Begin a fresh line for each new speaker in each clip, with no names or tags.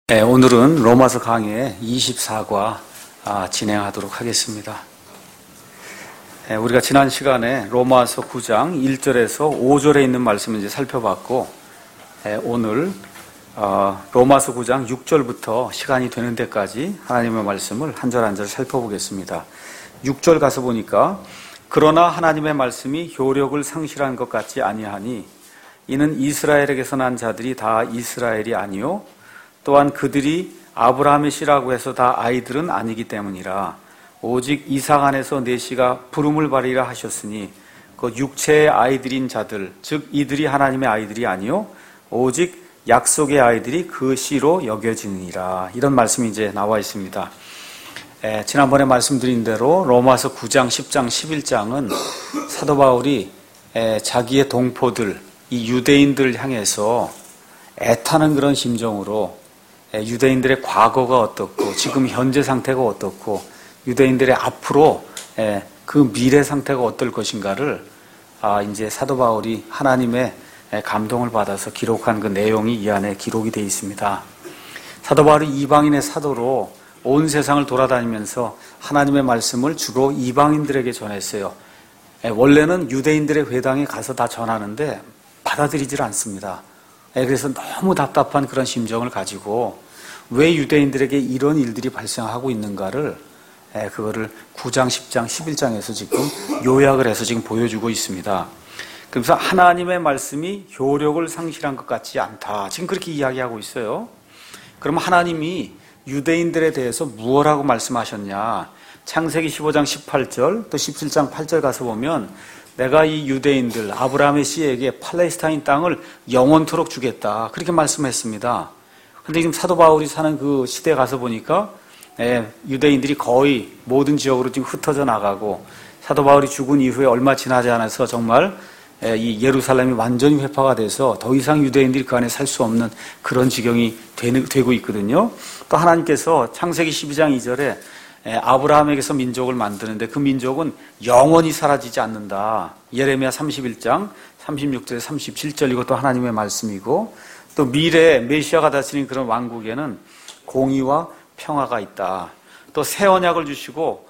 네, 오늘은 로마서 강의 24과 진행하도록 하겠습니다. 우리가 지난 시간에 로마서 9장 1절에서 5절에 있는 말씀을 이제 살펴봤고, 오늘 로마서 9장 6절부터 시간이 되는 데까지 하나님의 말씀을 한 절 한 절 살펴보겠습니다. 6절 가서 보니까 그러나 하나님의 말씀이 효력을 상실한 것 같지 아니하니 이는 이스라엘에게서 난 자들이 다 이스라엘이 아니요 또한 그들이 아브라함의 씨라고 해서 다 아이들은 아니기 때문이라. 오직 이삭 안에서 내 씨가 부름을 받으리라 하셨으니 그 육체의 아이들인 자들, 즉 이들이 하나님의 아이들이 아니요 오직 약속의 아이들이 그 씨로 여겨지느니라. 이런 말씀이 이제 나와 있습니다. 지난번에 말씀드린 대로 로마서 9장, 10장, 11장은 사도 바울이 자기의 동포들, 이 유대인들을 향해서 애타는 그런 심정으로 유대인들의 과거가 어떻고 지금 현재 상태가 어떻고 유대인들의 앞으로 그 미래 상태가 어떨 것인가를 이제 사도 바울이 하나님의 감동을 받아서 기록한 그 내용이 이 안에 기록이 되어 있습니다. 사도 바울이 이방인의 사도로 온 세상을 돌아다니면서 하나님의 말씀을 주로 이방인들에게 전했어요. 원래는 유대인들의 회당에 가서 다 전하는데 받아들이질 않습니다. 그래서 너무 답답한 그런 심정을 가지고 왜 유대인들에게 이런 일들이 발생하고 있는가를 그거를 9장, 10장, 11장에서 지금 요약을 해서 지금 보여주고 있습니다. 그래서 하나님의 말씀이 효력을 상실한 것 같지 않다. 지금 그렇게 이야기하고 있어요. 그럼 하나님이 유대인들에 대해서 무엇라고 말씀하셨냐? 창세기 15장 18절 또 17장 8절 가서 보면 내가 이 유대인들 아브라함의 씨에게 팔레스타인 땅을 영원토록 주겠다. 그렇게 말씀했습니다. 그런데 지금 사도 바울이 사는 그 시대에 가서 보니까 유대인들이 거의 모든 지역으로 지금 흩어져 나가고 사도 바울이 죽은 이후에 얼마 지나지 않아서 정말 이 예루살렘이 완전히 회파가 돼서 더 이상 유대인들이 그 안에 살 수 없는 그런 지경이 되고 있거든요. 또 하나님께서 창세기 12장 2절에 아브라함에게서 민족을 만드는데 그 민족은 영원히 사라지지 않는다. 예레미야 31장 36절에 37절 이것도 하나님의 말씀이고 또 미래에 메시아가 다스리는 그런 왕국에는 공의와 평화가 있다. 또 새 언약을 주시고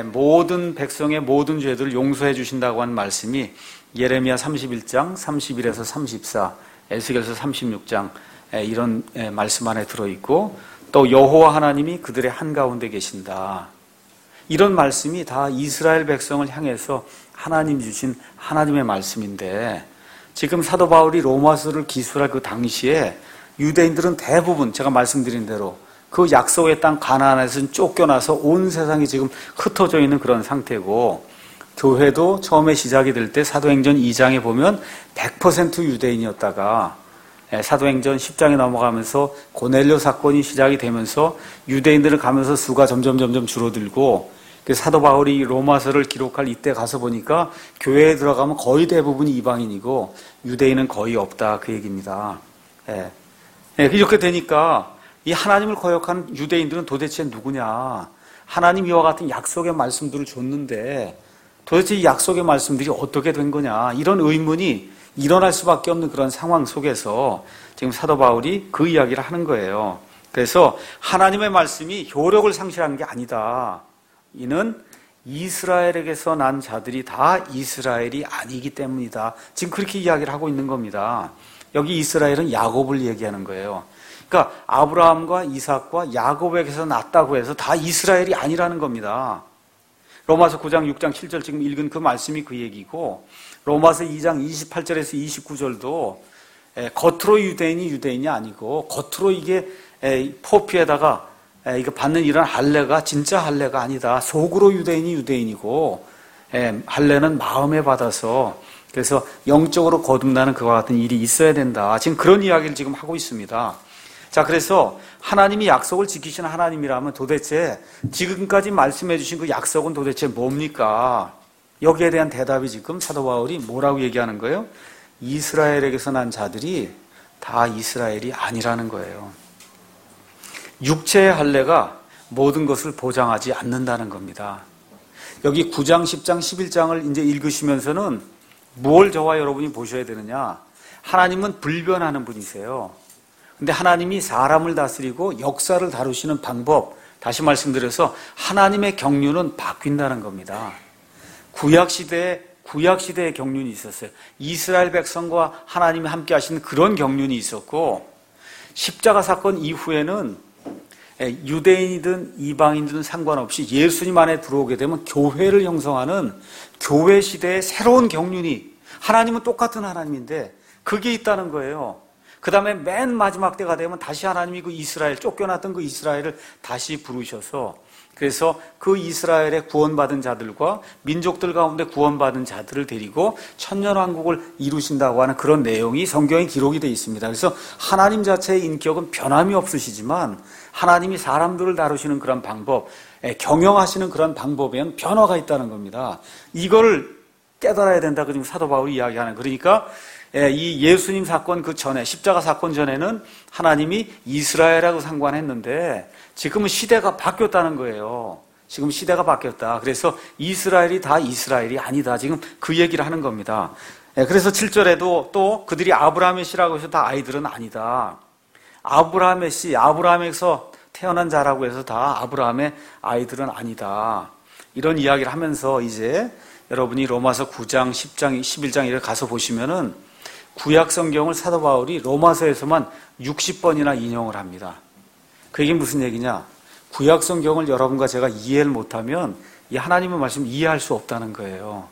모든 백성의 모든 죄들을 용서해 주신다고 하는 말씀이 예레미야 31장 31에서 34, 에스겔서 36장 이런 말씀 안에 들어있고 또 여호와 하나님이 그들의 한가운데 계신다. 이런 말씀이 다 이스라엘 백성을 향해서 하나님 주신 하나님의 말씀인데 지금 사도 바울이 로마서를 기술할 그 당시에 유대인들은 대부분 제가 말씀드린 대로 그 약속의 땅 가나안에서 쫓겨나서 온 세상이 지금 흩어져 있는 그런 상태고 교회도 처음에 시작이 될 때 사도행전 2장에 보면 100% 유대인이었다가 사도행전 10장에 넘어가면서 고넬료 사건이 시작이 되면서 유대인들을 가면서 수가 점점 줄어들고 사도 바울이 로마서를 기록할 이때 가서 보니까 교회에 들어가면 거의 대부분이 이방인이고 유대인은 거의 없다 그 얘기입니다. 이렇게 되니까 이 하나님을 거역한 유대인들은 도대체 누구냐? 하나님 이와 같은 약속의 말씀들을 줬는데 도대체 이 약속의 말씀들이 어떻게 된 거냐? 이런 의문이 일어날 수밖에 없는 그런 상황 속에서 지금 사도 바울이 그 이야기를 하는 거예요. 그래서 하나님의 말씀이 효력을 상실한 게 아니다. 이는 이스라엘에게서 난 자들이 다 이스라엘이 아니기 때문이다. 지금 그렇게 이야기를 하고 있는 겁니다. 여기 이스라엘은 야곱을 얘기하는 거예요. 그러니까 아브라함과 이삭과 야곱에게서 났다고 해서 다 이스라엘이 아니라는 겁니다. 로마서 9장, 6장, 7절 지금 읽은 그 말씀이 그 얘기고 로마서 2장 28절에서 29절도 겉으로 유대인이 아니고 겉으로 이게 포피에다가 이거 받는 이런 할례가 진짜 할례가 아니다. 속으로 유대인이고 할례는 마음에 받아서 그래서 영적으로 거듭나는 그와 같은 일이 있어야 된다. 지금 그런 이야기를 지금 하고 있습니다. 자, 그래서 하나님이 약속을 지키시는 하나님이라면 도대체 지금까지 말씀해 주신 그 약속은 도대체 뭡니까? 여기에 대한 대답이 지금 사도 바울이 뭐라고 얘기하는 거예요? 이스라엘에게서 난 자들이 다 이스라엘이 아니라는 거예요. 육체의 할례가 모든 것을 보장하지 않는다는 겁니다. 여기 9장, 10장, 11장을 이제 읽으시면서는 뭘 저와 여러분이 보셔야 되느냐? 하나님은 불변하는 분이세요. 근데 하나님이 사람을 다스리고 역사를 다루시는 방법, 다시 말씀드려서 하나님의 경륜은 바뀐다는 겁니다. 구약시대의 경륜이 있었어요. 이스라엘 백성과 하나님이 함께 하시는 그런 경륜이 있었고, 십자가 사건 이후에는 유대인이든 이방인이든 상관없이 예수님 안에 들어오게 되면 교회를 형성하는 교회 시대의 새로운 경륜이, 하나님은 똑같은 하나님인데 그게 있다는 거예요. 그 다음에 맨 마지막 때가 되면 다시 하나님이 그 이스라엘, 쫓겨났던 그 이스라엘을 다시 부르셔서, 그래서 그 이스라엘의 구원받은 자들과 민족들 가운데 구원받은 자들을 데리고 천년왕국을 이루신다고 하는 그런 내용이 성경에 기록이 되어 있습니다. 그래서 하나님 자체의 인격은 변함이 없으시지만 하나님이 사람들을 다루시는 그런 방법, 경영하시는 그런 방법에는 변화가 있다는 겁니다. 이걸 깨달아야 된다. 그 지금 사도 바울이 이야기하는, 그러니까 이 예수님 사건 그 전에, 십자가 사건 전에는 하나님이 이스라엘하고 상관했는데 지금은 시대가 바뀌었다는 거예요. 지금 시대가 바뀌었다. 그래서 이스라엘이 다 이스라엘이 아니다. 지금 그 얘기를 하는 겁니다. 그래서 7절에도 또 그들이 아브라함의 씨라고 해서 다 아이들은 아니다. 아브라함의 씨, 아브라함에서 태어난 자라고 해서 다 아브라함의 아이들은 아니다. 이런 이야기를 하면서 이제 여러분이 로마서 9장, 10장, 11장 이렇게 가서 보시면은 구약 성경을 사도 바울이 로마서에서만 60번이나 인용을 합니다. 그 얘기는 무슨 얘기냐? 구약 성경을 여러분과 제가 이해를 못하면 이 하나님의 말씀을 이해할 수 없다는 거예요.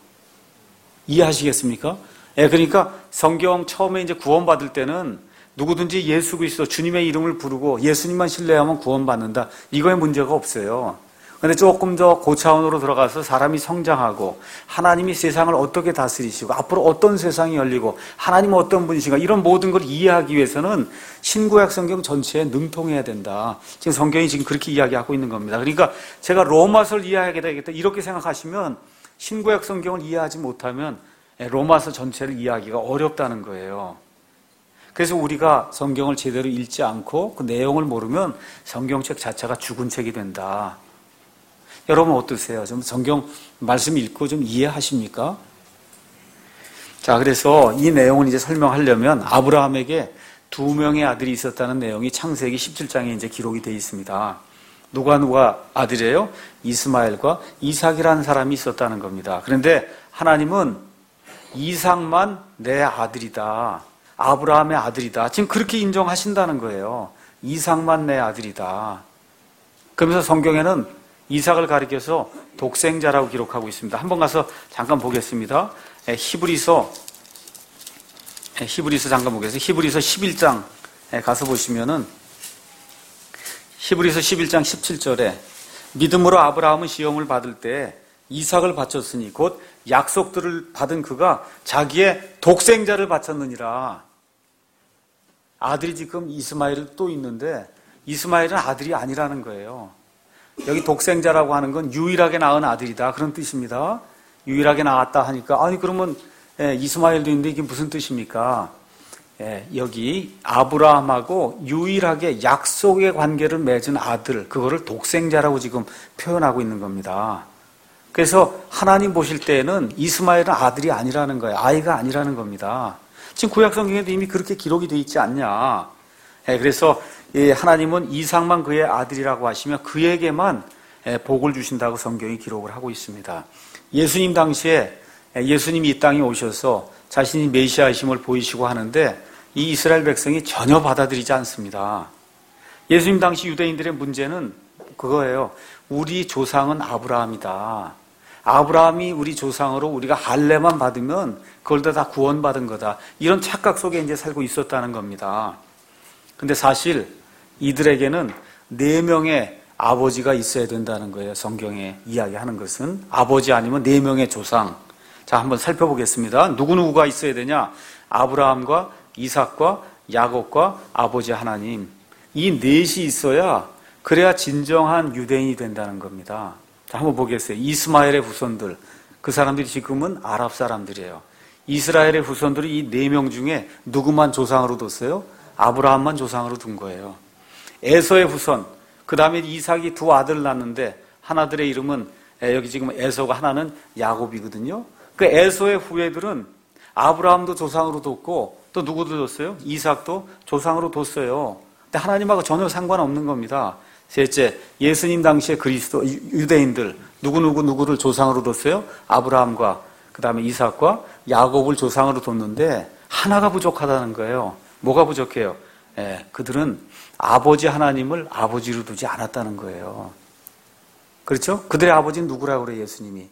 이해하시겠습니까? 그러니까 성경 처음에 이제 구원받을 때는 누구든지 예수 그리스도 주님의 이름을 부르고 예수님만 신뢰하면 구원받는다. 이거에 문제가 없어요. 그런데 조금 더 고차원으로 들어가서 사람이 성장하고 하나님이 세상을 어떻게 다스리시고 앞으로 어떤 세상이 열리고 하나님은 어떤 분이신가, 이런 모든 걸 이해하기 위해서는 신구약 성경 전체에 능통해야 된다. 지금 성경이 지금 그렇게 이야기하고 있는 겁니다. 그러니까 제가 로마서를 이해하게 되겠다 이렇게 생각하시면 신구약 성경을 이해하지 못하면 로마서 전체를 이해하기가 어렵다는 거예요. 그래서 우리가 성경을 제대로 읽지 않고 그 내용을 모르면 성경책 자체가 죽은 책이 된다. 여러분 어떠세요? 좀 성경 말씀 읽고 좀 이해하십니까? 자, 그래서 이 내용을 이제 설명하려면 아브라함에게 2명의 아들이 있었다는 내용이 창세기 17장에 이제 기록이 되어 있습니다. 누가 아들이에요? 이스마엘과 이삭이라는 사람이 있었다는 겁니다. 그런데 하나님은 이삭만 내 아들이다. 아브라함의 아들이다. 지금 그렇게 인정하신다는 거예요. 이삭만 내 아들이다. 그러면서 성경에는 이삭을 가리켜서 독생자라고 기록하고 있습니다. 한번 가서 잠깐 보겠습니다. 히브리서 잠깐 보겠습니다. 히브리서 11장 가서 보시면은 히브리서 11장 17절에 믿음으로 아브라함은 시험을 받을 때 이삭을 바쳤으니 곧 약속들을 받은 그가 자기의 독생자를 바쳤느니라. 아들이 지금 이스마엘 또 있는데 이스마엘은 아들이 아니라는 거예요. 여기 독생자라고 하는 건 유일하게 낳은 아들이다, 그런 뜻입니다. 유일하게 낳았다 하니까 아니 그러면 이스마엘도 있는데 이게 무슨 뜻입니까? 여기 아브라함하고 유일하게 약속의 관계를 맺은 아들, 그거를 독생자라고 지금 표현하고 있는 겁니다. 그래서 하나님 보실 때에는 이스마엘은 아들이 아니라는 거예요. 아이가 아니라는 겁니다. 지금 구약 성경에도 이미 그렇게 기록이 되어 있지 않냐. 그래서 하나님은 이삭만 그의 아들이라고 하시며 그에게만 복을 주신다고 성경이 기록을 하고 있습니다. 예수님 당시에 예수님이 이 땅에 오셔서 자신이 메시아이심을 보이시고 하는데 이 이스라엘 백성이 전혀 받아들이지 않습니다. 예수님 당시 유대인들의 문제는 그거예요. 우리 조상은 아브라함이다. 아브라함이 우리 조상으로 우리가 할례만 받으면 그걸 다 구원받은 거다. 이런 착각 속에 이제 살고 있었다는 겁니다. 근데 사실 이들에게는 4명의 아버지가 있어야 된다는 거예요. 성경에 이야기하는 것은 아버지 아니면 4명의 조상. 자, 한번 살펴보겠습니다. 누구누구가 있어야 되냐? 아브라함과 이삭과 야곱과 아버지 하나님. 이 4이 있어야 그래야 진정한 유대인이 된다는 겁니다. 자, 한번 보겠어요. 이스마엘의 후손들. 그 사람들이 지금은 아랍 사람들이에요. 이스라엘의 후손들이 이 4명 중에 누구만 조상으로 뒀어요? 아브라함만 조상으로 둔 거예요. 에서의 후손, 그 다음에 이삭이 2 아들을 낳는데 하나들의 이름은 여기 지금 에서가 하나는 야곱이거든요. 그 에서의 후예들은 아브라함도 조상으로 뒀고 또 누구도 뒀어요? 이삭도 조상으로 뒀어요. 근데 하나님하고 전혀 상관없는 겁니다. 셋째, 예수님 당시에 그리스도 유대인들 누구를 조상으로 뒀어요? 아브라함과 그 다음에 이삭과 야곱을 조상으로 뒀는데 하나가 부족하다는 거예요. 뭐가 부족해요? 그들은 아버지 하나님을 아버지로 두지 않았다는 거예요. 그렇죠? 그들의 아버지는 누구라고 그래요? 예수님이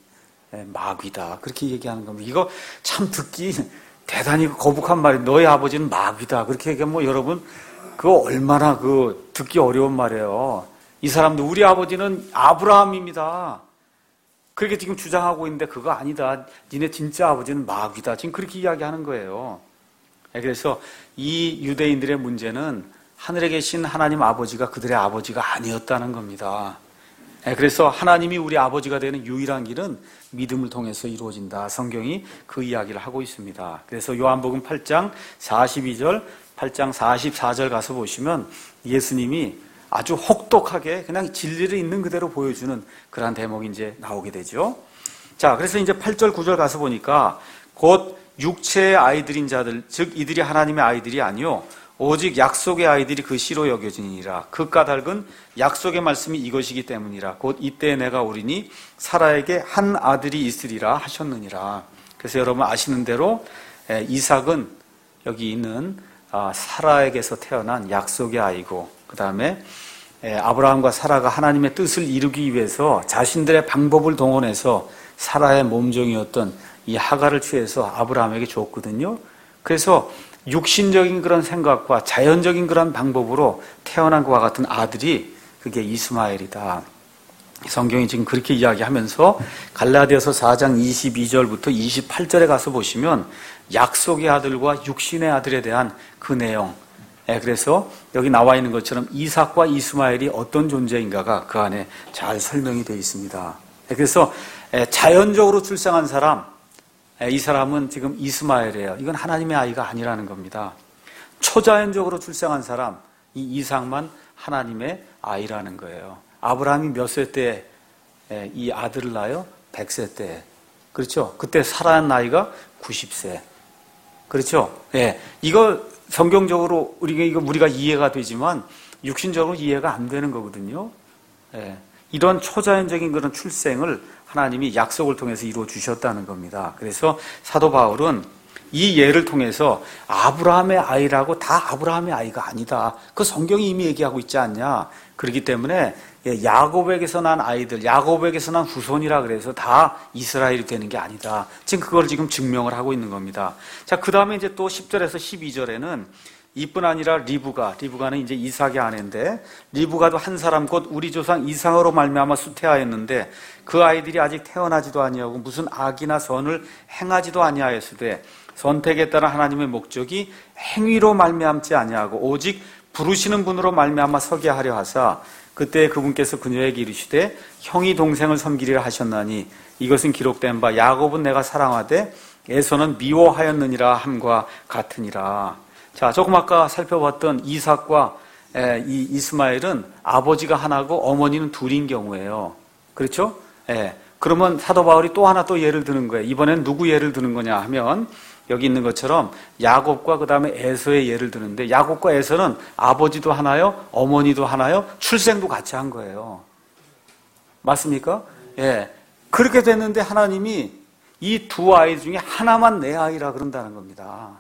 마귀다 그렇게 얘기하는 겁니다. 이거 참 듣기 대단히 거북한 말이에요. 너희 아버지는 마귀다 그렇게 얘기하면 뭐 여러분 그거 얼마나 듣기 어려운 말이에요. 이 사람들 우리 아버지는 아브라함입니다. 그렇게 지금 주장하고 있는데 그거 아니다. 니네 진짜 아버지는 마귀다. 지금 그렇게 이야기하는 거예요. 그래서 이 유대인들의 문제는 하늘에 계신 하나님 아버지가 그들의 아버지가 아니었다는 겁니다. 그래서 하나님이 우리 아버지가 되는 유일한 길은 믿음을 통해서 이루어진다. 성경이 그 이야기를 하고 있습니다. 그래서 요한복음 8장 42절, 8장 44절 가서 보시면 예수님이 아주 혹독하게 그냥 진리를 있는 그대로 보여주는 그러한 대목이 이제 나오게 되죠. 자, 그래서 이제 8절, 9절 가서 보니까 곧 육체의 아이들인 자들, 즉 이들이 하나님의 아이들이 아니요 오직 약속의 아이들이 그 씨로 여겨지니라. 그 까닭은 약속의 말씀이 이것이기 때문이라. 곧 이때 내가 오리니 사라에게 한 아들이 있으리라 하셨느니라. 그래서 여러분 아시는 대로 이삭은 여기 있는 사라에게서 태어난 약속의 아이고 그 다음에 아브라함과 사라가 하나님의 뜻을 이루기 위해서 자신들의 방법을 동원해서 사라의 몸종이었던 이 하갈을 취해서 아브라함에게 줬거든요. 그래서 육신적인 그런 생각과 자연적인 그런 방법으로 태어난 것과 같은 아들이 그게 이스마엘이다. 성경이 지금 그렇게 이야기하면서 갈라디아서 4장 22절부터 28절에 가서 보시면 약속의 아들과 육신의 아들에 대한 그 내용, 그래서 여기 나와 있는 것처럼 이삭과 이스마엘이 어떤 존재인가가 그 안에 잘 설명이 되어 있습니다. 그래서 자연적으로 출생한 사람, 이 사람은 지금 이스마엘이에요. 이건 하나님의 아이가 아니라는 겁니다. 초자연적으로 출생한 사람, 이 이삭만 하나님의 아이라는 거예요. 아브라함이 몇 세 때 이 아들을 낳아요? 100세 때. 그렇죠? 그때 살아난 나이가 90세. 그렇죠? 이거 성경적으로 우리가 이해가 되지만 육신적으로 이해가 안 되는 거거든요. 이런 초자연적인 그런 출생을 하나님이 약속을 통해서 이루어 주셨다는 겁니다. 그래서 사도 바울은 이 예를 통해서 아브라함의 아이라고 다 아브라함의 아이가 아니다. 그 성경이 이미 얘기하고 있지 않냐. 그렇기 때문에 야곱에게서 난 아이들, 야곱에게서 난 후손이라 그래서 다 이스라엘이 되는 게 아니다. 지금 그걸 지금 증명을 하고 있는 겁니다. 자, 그 다음에 이제 또 10절에서 12절에는 이뿐 아니라 리브가는 이제 이삭의 아내인데 리브가도 한 사람 곧 우리 조상 이삭으로 말미암아 수태하였는데 그 아이들이 아직 태어나지도 아니하고 무슨 악이나 선을 행하지도 아니하였으되 선택에 따라 하나님의 목적이 행위로 말미암지 아니하고 오직 부르시는 분으로 말미암아 서게 하려 하사 그때 그분께서 그녀에게 이르시되 형이 동생을 섬기리라 하셨나니 이것은 기록된 바 야곱은 내가 사랑하되 에서는 미워하였느니라 함과 같으니라. 자, 조금 아까 살펴봤던 이삭과 이 이스마엘은 아버지가 하나고 어머니는 둘인 경우예요. 그렇죠? 그러면 사도 바울이 또 하나 또 예를 드는 거예요. 이번엔 누구 예를 드는 거냐 하면 여기 있는 것처럼 야곱과 그 다음에 에서의 예를 드는데 야곱과 에서는 아버지도 하나요? 어머니도 하나요? 출생도 같이 한 거예요. 맞습니까? 그렇게 됐는데 하나님이 이 두 아이 중에 하나만 내 아이라 그런다는 겁니다.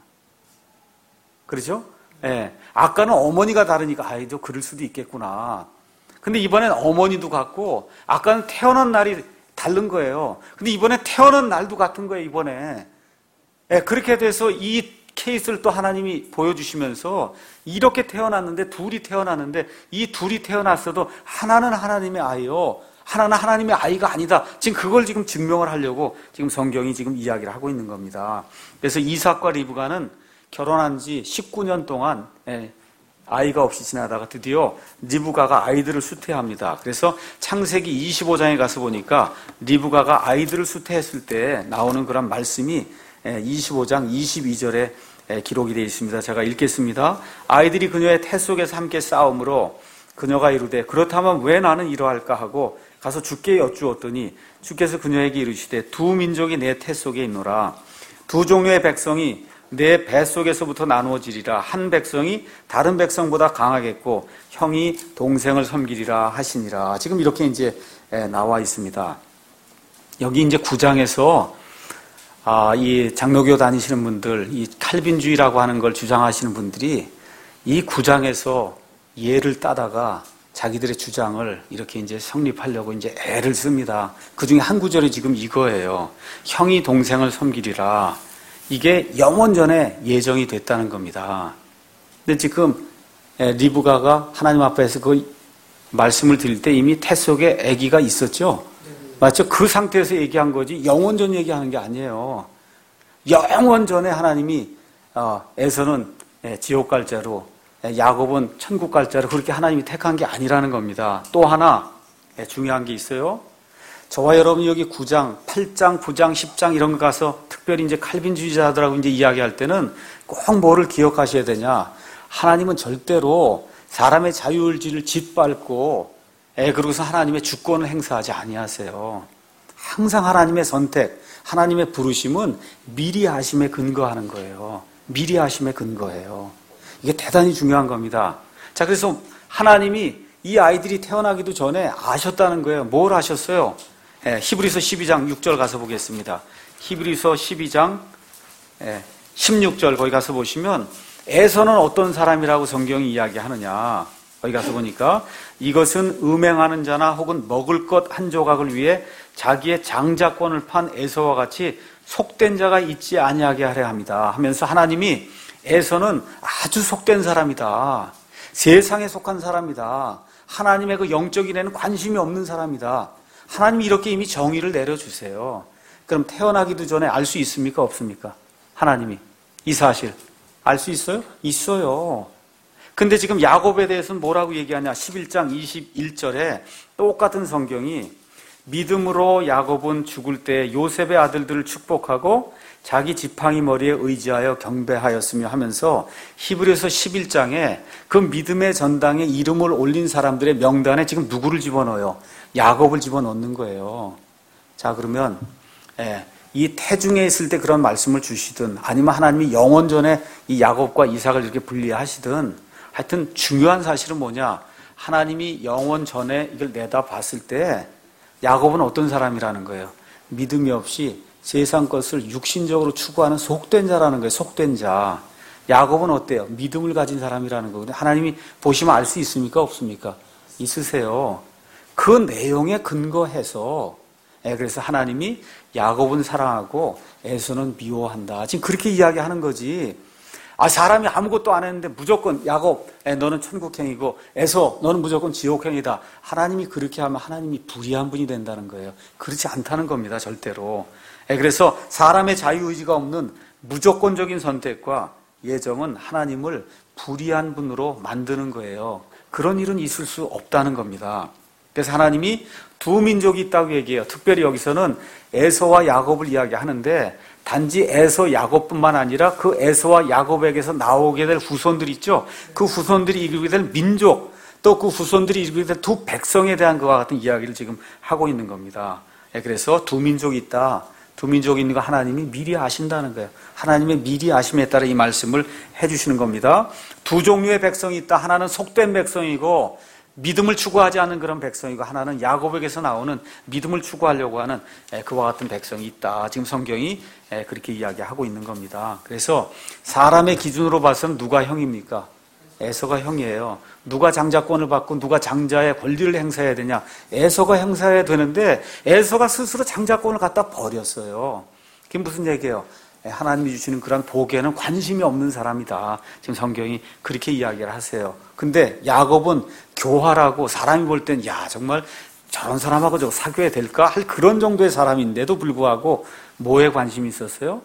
그렇죠? 아까는 어머니가 다르니까 아이도 그럴 수도 있겠구나. 근데 이번엔 어머니도 같고 아까는 태어난 날이 다른 거예요. 근데 이번에 태어난 날도 같은 거예요, 이번에. 그렇게 돼서 이 케이스를 또 하나님이 보여주시면서 이렇게 태어났는데 둘이 태어났는데 이 둘이 태어났어도 하나는 하나님의 아이요. 하나는 하나님의 아이가 아니다. 지금 그걸 지금 증명을 하려고 지금 성경이 지금 이야기를 하고 있는 겁니다. 그래서 이삭과 리브가는 결혼한 지 19년 동안 아이가 없이 지나다가 드디어 리브가가 아이들을 수태합니다. 그래서 창세기 25장에 가서 보니까 리브가가 아이들을 수태했을 때 나오는 그런 말씀이 25장 22절에 기록이 되어 있습니다. 제가 읽겠습니다. 아이들이 그녀의 태 속에서 함께 싸움으로 그녀가 이르되 그렇다면 왜 나는 이러할까 하고 가서 주께 여쭈었더니 주께서 그녀에게 이르시되 두 민족이 내 태 속에 있노라. 두 종류의 백성이 내 뱃속에서부터 나누어지리라. 한 백성이 다른 백성보다 강하겠고 형이 동생을 섬기리라 하시니라. 지금 이렇게 이제 나와 있습니다. 여기 이제 9장에서 이 장로교 다니시는 분들, 이 칼빈주의라고 하는 걸 주장하시는 분들이 이 9장에서 예를 따다가 자기들의 주장을 이렇게 이제 성립하려고 이제 애를 씁니다. 그 중에 한 구절이 지금 이거예요. 형이 동생을 섬기리라. 이게 영원 전에 예정이 됐다는 겁니다. 근데 지금 리브가가 하나님 앞에서 그 말씀을 드릴 때 이미 태 속에 아기가 있었죠? 맞죠? 그 상태에서 얘기한 거지 영원 전 얘기하는 게 아니에요. 영원 전에 하나님이 에서는 지옥 갈 자로 야곱은 천국 갈 자로 그렇게 하나님이 택한 게 아니라는 겁니다. 또 하나 중요한 게 있어요. 저와 여러분이 여기 9장, 8장, 9장, 10장 이런 거 가서 특별히 이제 칼빈주의자들하고 이제 이야기할 때는 꼭 뭐를 기억하셔야 되냐. 하나님은 절대로 사람의 자유의지를 짓밟고 그러고서 하나님의 주권을 행사하지 아니하세요. 항상 하나님의 선택, 하나님의 부르심은 미리 하심에 근거하는 거예요. 미리 하심에 근거해요. 이게 대단히 중요한 겁니다. 자, 그래서 하나님이 이 아이들이 태어나기도 전에 아셨다는 거예요. 뭘 아셨어요? 히브리서 12장 6절 가서 보겠습니다. 히브리서 12장 16절 거기 가서 보시면 에서는 어떤 사람이라고 성경이 이야기하느냐. 거기 가서 보니까 이것은 음행하는 자나 혹은 먹을 것 한 조각을 위해 자기의 장자권을 판 에서와 같이 속된 자가 있지 아니하게 하려 합니다 하면서 하나님이 에서는 아주 속된 사람이다. 세상에 속한 사람이다. 하나님의 그 영적인 애는 관심이 없는 사람이다. 하나님이 이렇게 이미 정의를 내려주세요. 그럼 태어나기도 전에 알 수 있습니까? 없습니까? 하나님이 이 사실 알 수 있어요? 있어요. 근데 지금 야곱에 대해서는 뭐라고 얘기하냐? 11장 21절에 똑같은 성경이 믿음으로 야곱은 죽을 때 요셉의 아들들을 축복하고 자기 지팡이 머리에 의지하여 경배하였으며 하면서 히브리서 11장에 그 믿음의 전당에 이름을 올린 사람들의 명단에 지금 누구를 집어넣어요? 야곱을 집어넣는 거예요. 자, 그러면 이 태중에 있을 때 그런 말씀을 주시든 아니면 하나님이 영원 전에 이 야곱과 이삭을 이렇게 분리하시든 하여튼 중요한 사실은 뭐냐? 하나님이 영원 전에 이걸 내다봤을 때 야곱은 어떤 사람이라는 거예요? 믿음이 없이 세상 것을 육신적으로 추구하는 속된 자라는 거예요. 속된 자. 야곱은 어때요? 믿음을 가진 사람이라는 거거든요. 하나님이 보시면 알 수 있습니까? 없습니까? 있으세요. 그 내용에 근거해서 그래서 하나님이 야곱은 사랑하고 에서는 미워한다. 지금 그렇게 이야기하는 거지. 사람이 아무것도 안 했는데 무조건 야곱 너는 천국행이고 에서 너는 무조건 지옥행이다. 하나님이 그렇게 하면 하나님이 불의한 분이 된다는 거예요. 그렇지 않다는 겁니다. 절대로. 그래서 사람의 자유의지가 없는 무조건적인 선택과 예정은 하나님을 불의한 분으로 만드는 거예요. 그런 일은 있을 수 없다는 겁니다. 그래서 하나님이 두 민족이 있다고 얘기해요. 특별히 여기서는 에서와 야곱을 이야기하는데 단지 에서 야곱뿐만 아니라 그 에서와 야곱에게서 나오게 될 후손들 있죠. 그 후손들이 이루게 될 민족, 또 그 후손들이 이루게 될 두 백성에 대한 그와 같은 이야기를 지금 하고 있는 겁니다. 그래서 두 민족이 있다. 두 민족이 있는 거 하나님이 미리 아신다는 거예요. 하나님의 미리 아심에 따라 이 말씀을 해주시는 겁니다. 두 종류의 백성이 있다. 하나는 속된 백성이고 믿음을 추구하지 않는 그런 백성이고 하나는 야곱에게서 나오는 믿음을 추구하려고 하는 그와 같은 백성이 있다. 지금 성경이 그렇게 이야기하고 있는 겁니다. 그래서 사람의 기준으로 봐서는 누가 형입니까? 에서가 형이에요. 누가 장자권을 받고 누가 장자의 권리를 행사해야 되냐? 에서가 행사해야 되는데 에서가 스스로 장자권을 갖다 버렸어요. 그게 무슨 얘기예요? 하나님이 주시는 그런 복에는 관심이 없는 사람이다. 지금 성경이 그렇게 이야기를 하세요. 근데 야곱은 교활하고 사람이 볼 땐 정말 저런 사람하고 저 사귀어야 될까? 할 그런 정도의 사람인데도 불구하고 뭐에 관심이 있었어요?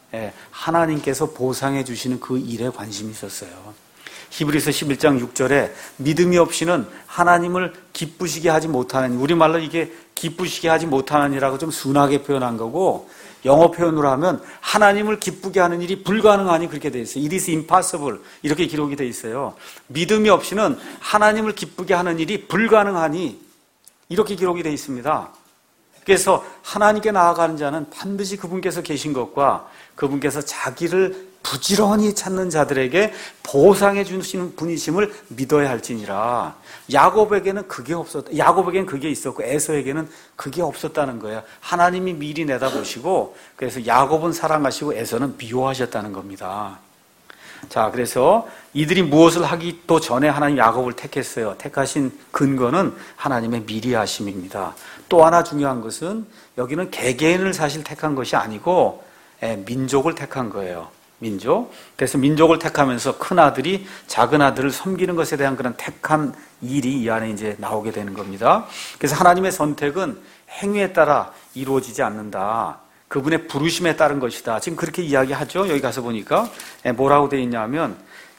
하나님께서 보상해 주시는 그 일에 관심이 있었어요. 히브리서 11장 6절에 믿음이 없이는 하나님을 기쁘시게 하지 못하는, 우리말로 이게 기쁘시게 하지 못하느니라고 좀 순하게 표현한 거고 영어 표현으로 하면 하나님을 기쁘게 하는 일이 불가능하니 그렇게 돼 있어요. It is impossible 이렇게 기록이 돼 있어요. 믿음이 없이는 하나님을 기쁘게 하는 일이 불가능하니 이렇게 기록이 돼 있습니다. 그래서 하나님께 나아가는 자는 반드시 그분께서 계신 것과 그분께서 자기를 부지런히 찾는 자들에게 보상해 주시는 분이심을 믿어야 할지니라. 야곱에게는 그게 있었고 에서에게는 그게 없었다는 거예요. 하나님이 미리 내다보시고 그래서 야곱은 사랑하시고 에서는 미워하셨다는 겁니다. 자, 그래서 이들이 무엇을 하기도 전에 하나님 야곱을 택했어요. 택하신 근거는 하나님의 미리 하심입니다. 또 하나 중요한 것은 여기는 개개인을 사실 택한 것이 아니고 민족을 택한 거예요. 민족. 그래서 민족을 택하면서 큰 아들이 작은 아들을 섬기는 것에 대한 그런 택한 일이 이 안에 이제 나오게 되는 겁니다. 그래서 하나님의 선택은 행위에 따라 이루어지지 않는다. 그분의 부르심에 따른 것이다. 지금 그렇게 이야기하죠. 여기 가서 보니까 뭐라고 되어 있냐면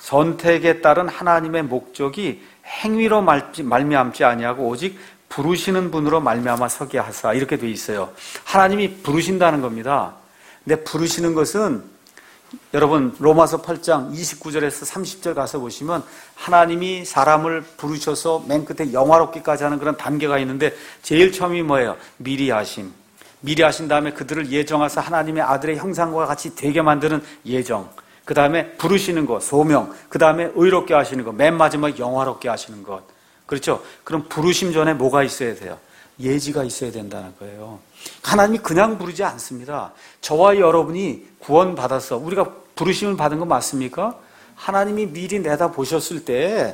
선택에 따른 하나님의 목적이 행위로 말미암지 아니하고 오직 부르시는 분으로 말미암아 서게 하사 이렇게 되어 있어요. 하나님이 부르신다는 겁니다. 근데 부르시는 것은 여러분 로마서 8장 29절에서 30절 가서 보시면 하나님이 사람을 부르셔서 맨 끝에 영화롭기까지 하는 그런 단계가 있는데 제일 처음이 뭐예요? 미리 하심. 미리 하신 다음에 그들을 예정하사 하나님의 아들의 형상과 같이 되게 만드는 예정. 그 다음에 부르시는 것, 소명. 그 다음에 의롭게 하시는 것. 맨 마지막에 영화롭게 하시는 것. 그렇죠? 그럼 부르심 전에 뭐가 있어야 돼요? 예지가 있어야 된다는 거예요. 하나님이 그냥 부르지 않습니다. 저와 여러분이 구원받아서 우리가 부르심을 받은 거 맞습니까? 하나님이 미리 내다보셨을 때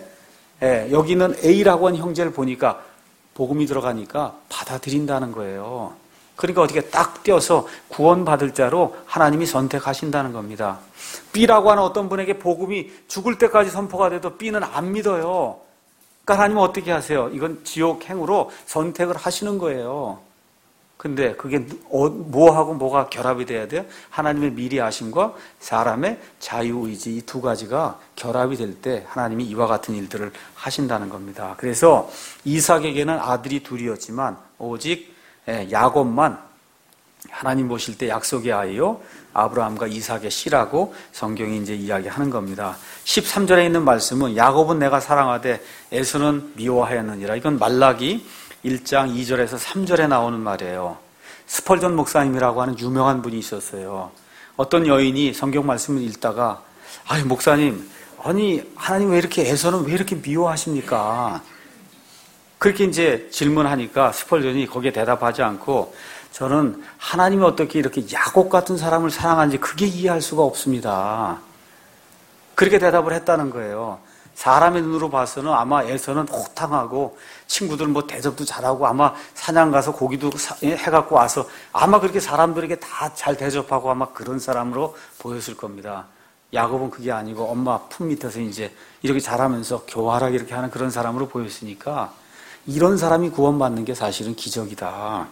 여기는 A라고 하는 형제를 보니까 복음이 들어가니까 받아들인다는 거예요. 그러니까 어떻게 딱 떼어서 구원받을 자로 하나님이 선택하신다는 겁니다. B라고 하는 어떤 분에게 복음이 죽을 때까지 선포가 돼도 B는 안 믿어요. 그러니까 하나님은 어떻게 하세요? 이건 지옥행으로 선택을 하시는 거예요. 근데 그게 뭐하고 뭐가 결합이 돼야 돼요? 하나님의 미리 하심과 사람의 자유의지 이 두 가지가 결합이 될 때 하나님이 이와 같은 일들을 하신다는 겁니다. 그래서 이삭에게는 아들이 둘이었지만 오직 야곱만 하나님 보실 때 약속의 아이요 아브라함과 이삭의 씨라고 성경이 이제 이야기하는 겁니다. 13절에 있는 말씀은 야곱은 내가 사랑하되 에서는 미워하였느니라. 이건 말라기 1장 2절에서 3절에 나오는 말이에요. 스펄전 목사님이라고 하는 유명한 분이 있었어요. 어떤 여인이 성경 말씀을 읽다가 아니 목사님, 아니 하나님 에서는 왜 이렇게 미워하십니까? 그렇게 이제 질문하니까 스펄전이 거기에 대답하지 않고 저는 하나님이 어떻게 이렇게 야곱 같은 사람을 사랑하는지 그게 이해할 수가 없습니다. 그렇게 대답을 했다는 거예요. 사람의 눈으로 봐서는 아마 에서는 호탕하고 친구들 대접도 잘하고 아마 사냥 가서 고기도 해갖고 와서 아마 그렇게 사람들에게 다 잘 대접하고 아마 그런 사람으로 보였을 겁니다. 야곱은 그게 아니고 엄마 품 밑에서 이제 이렇게 잘하면서 교활하게 이렇게 하는 그런 사람으로 보였으니까 이런 사람이 구원받는 게 사실은 기적이다.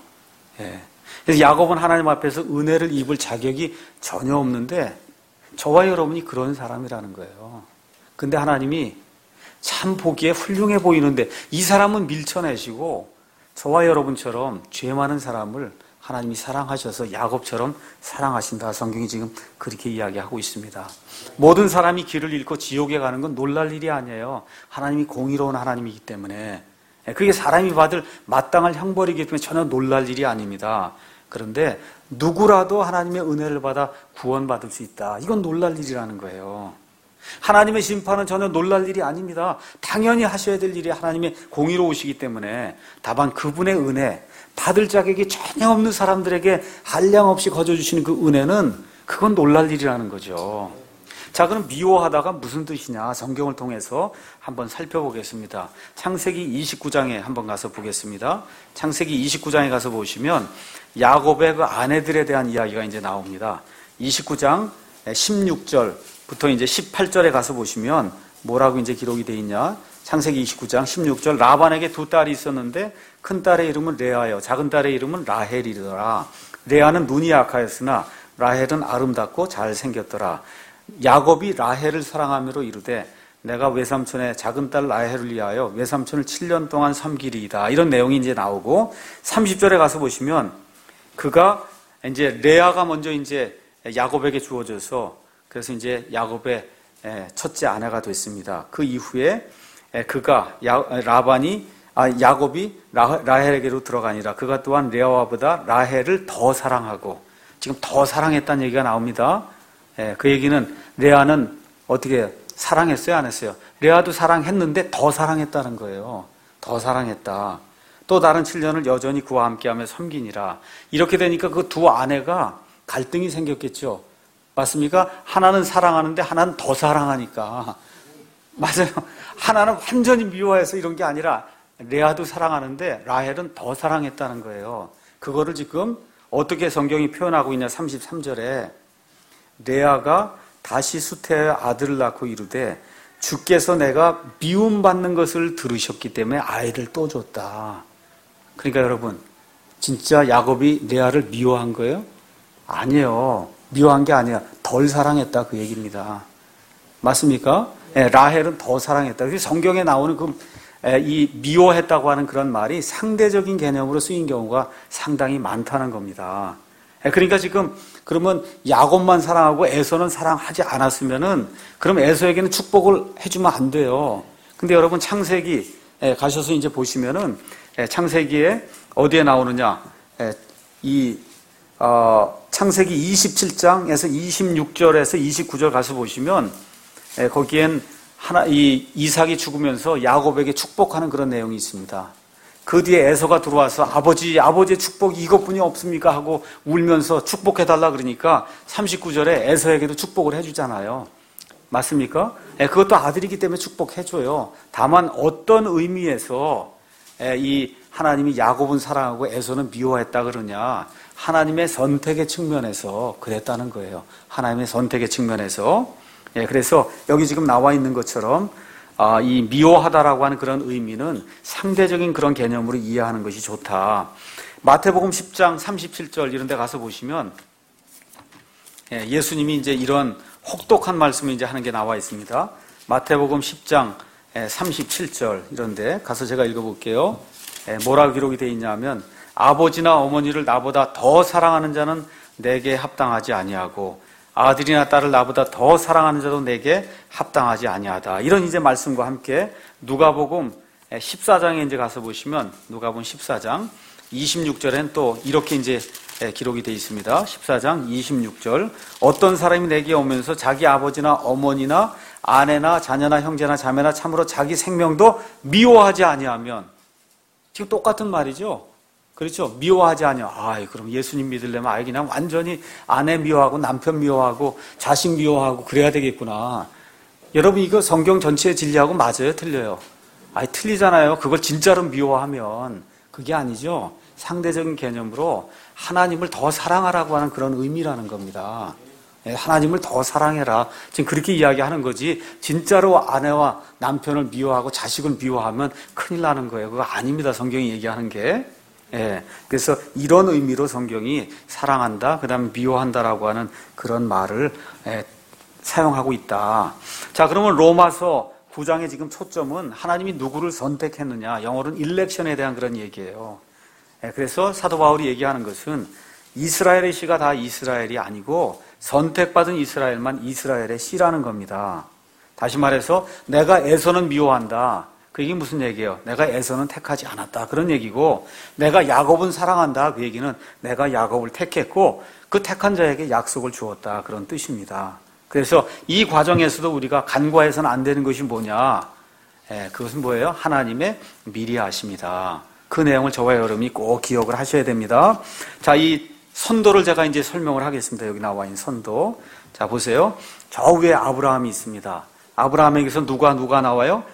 그래서 야곱은 하나님 앞에서 은혜를 입을 자격이 전혀 없는데 저와 여러분이 그런 사람이라는 거예요. 근데 하나님이 참 보기에 훌륭해 보이는데 이 사람은 밀쳐내시고 저와 여러분처럼 죄 많은 사람을 하나님이 사랑하셔서 야곱처럼 사랑하신다. 성경이 지금 그렇게 이야기하고 있습니다. 모든 사람이 길을 잃고 지옥에 가는 건 놀랄 일이 아니에요. 하나님이 공의로운 하나님이기 때문에 그게 사람이 받을 마땅할 형벌이기 때문에 전혀 놀랄 일이 아닙니다. 그런데 누구라도 하나님의 은혜를 받아 구원받을 수 있다. 이건 놀랄 일이라는 거예요. 하나님의 심판은 전혀 놀랄 일이 아닙니다. 당연히 하셔야 될 일이 하나님의 공의로우시기 때문에 다만 그분의 은혜, 받을 자격이 전혀 없는 사람들에게 한량없이 거저주시는 그 은혜는 그건 놀랄 일이라는 거죠. 자, 그럼 미워하다가 무슨 뜻이냐? 성경을 통해서 한번 살펴보겠습니다. 창세기 29장에 한번 가서 보겠습니다. 창세기 29장에 가서 보시면 야곱의 그 아내들에 대한 이야기가 이제 나옵니다. 29장 16절부터 이제 18절에 가서 보시면 뭐라고 이제 기록이 되어 있냐? 창세기 29장 16절 라반에게 두 딸이 있었는데 큰 딸의 이름은 레아요. 작은 딸의 이름은 라헬이더라. 레아는 눈이 약하였으나 라헬은 아름답고 잘생겼더라. 야곱이 라헬을 사랑하므로 이르되 내가 외삼촌의 작은 딸 라헬을 위하여 외삼촌을 7년 동안 섬기리이다. 이런 내용이 이제 나오고 30절에 가서 보시면 그가 이제 레아가 먼저 이제 야곱에게 주어져서 그래서 이제 야곱의 첫째 아내가 됐습니다. 그 이후에 그가 야곱이 라헬에게로 들어가니라. 그가 또한 레아와보다 라헬을 더 사랑하고 지금 더 사랑했다는 얘기가 나옵니다. 그 얘기는 레아는 어떻게 사랑했어요, 안 했어요? 레아도 사랑했는데 더 사랑했다는 거예요. 더 사랑했다. 또 다른 7년을 여전히 그와 함께하며 섬기니라. 이렇게 되니까 그 두 아내가 갈등이 생겼겠죠. 맞습니까? 하나는 사랑하는데 하나는 더 사랑하니까. 맞아요. 하나는 완전히 미워해서 이런 게 아니라 레아도 사랑하는데 라헬은 더 사랑했다는 거예요. 그거를 지금 어떻게 성경이 표현하고 있냐. 33절에 레아가 다시 수태의 아들을 낳고 이르되 주께서 내가 미움받는 것을 들으셨기 때문에 아이를 또 줬다. 그러니까 여러분, 진짜 야곱이 레아를 미워한 거예요? 아니에요. 미워한 게 아니야. 덜 사랑했다 그 얘기입니다. 맞습니까? 라헬은 더 사랑했다. 성경에 나오는 이 미워했다고 하는 그런 말이 상대적인 개념으로 쓰인 경우가 상당히 많다는 겁니다. 그러니까 지금 그러면 야곱만 사랑하고 에서는 사랑하지 않았으면은 그럼 에서에게는 축복을 해주면 안 돼요. 근데 여러분 창세기 가셔서 이제 보시면은 창세기에 어디에 나오느냐? 창세기 27장에서 26절에서 29절 가서 보시면 거기엔 이삭이 죽으면서 야곱에게 축복하는 그런 내용이 있습니다. 그 뒤에 에서가 들어와서 아버지의 축복이 이것뿐이 없습니까? 하고 울면서 축복해달라 그러니까 39절에 에서에게도 축복을 해주잖아요. 맞습니까? 그것도 아들이기 때문에 축복해줘요. 다만 어떤 의미에서 이 하나님이 야곱은 사랑하고 에서는 미워했다 그러냐? 하나님의 선택의 측면에서 그랬다는 거예요. 하나님의 선택의 측면에서. 그래서 여기 지금 나와 있는 것처럼 이 미워하다라고 하는 그런 의미는 상대적인 그런 개념으로 이해하는 것이 좋다. 마태복음 10장 37절 이런 데 가서 보시면 예수님이 이제 이런 혹독한 말씀을 이제 하는 게 나와 있습니다. 마태복음 10장 37절 이런 데 가서 제가 읽어볼게요. 뭐라고 기록이 되어 있냐면 아버지나 어머니를 나보다 더 사랑하는 자는 내게 합당하지 아니하고 아들이나 딸을 나보다 더 사랑하는 자도 내게 합당하지 아니하다. 이런 이제 말씀과 함께 누가복음 14장에 이제 가서 보시면 누가복음 14장 26절엔 또 이렇게 이제 기록이 되어 있습니다. 14장 26절 어떤 사람이 내게 오면서 자기 아버지나 어머니나 아내나 자녀나 형제나 자매나 참으로 자기 생명도 미워하지 아니하면 지금 똑같은 말이죠. 그렇죠? 미워하지 않냐. 그럼 예수님 믿으려면 그냥 완전히 아내 미워하고 남편 미워하고 자식 미워하고 그래야 되겠구나. 여러분 이거 성경 전체의 진리하고 맞아요? 틀려요? 틀리잖아요. 그걸 진짜로 미워하면 그게 아니죠. 상대적인 개념으로 하나님을 더 사랑하라고 하는 그런 의미라는 겁니다. 하나님을 더 사랑해라. 지금 그렇게 이야기하는 거지 진짜로 아내와 남편을 미워하고 자식을 미워하면 큰일 나는 거예요. 그거 아닙니다. 성경이 얘기하는 게. 그래서 이런 의미로 성경이 사랑한다, 그 다음에 미워한다라고 하는 그런 말을 사용하고 있다. 자, 그러면 로마서 9장의 지금 초점은 하나님이 누구를 선택했느냐, 영어로는 일렉션에 대한 그런 얘기예요. 그래서 사도 바울이 얘기하는 것은 이스라엘의 씨가 다 이스라엘이 아니고 선택받은 이스라엘만 이스라엘의 씨라는 겁니다. 다시 말해서 내가 에서는 미워한다. 그 얘기 무슨 얘기예요? 내가 에서는 택하지 않았다. 그런 얘기고 내가 야곱은 사랑한다. 그 얘기는 내가 야곱을 택했고 그 택한 자에게 약속을 주었다. 그런 뜻입니다. 그래서 이 과정에서도 우리가 간과해서는 안 되는 것이 뭐냐? 그것은 뭐예요? 하나님의 미리하심이다. 그 내용을 저와 여러분이 꼭 기억을 하셔야 됩니다. 자, 이 선도를 제가 이제 설명을 하겠습니다. 여기 나와 있는 선도. 자, 보세요. 저 위에 아브라함이 있습니다. 아브라함에게서 누가 나와요?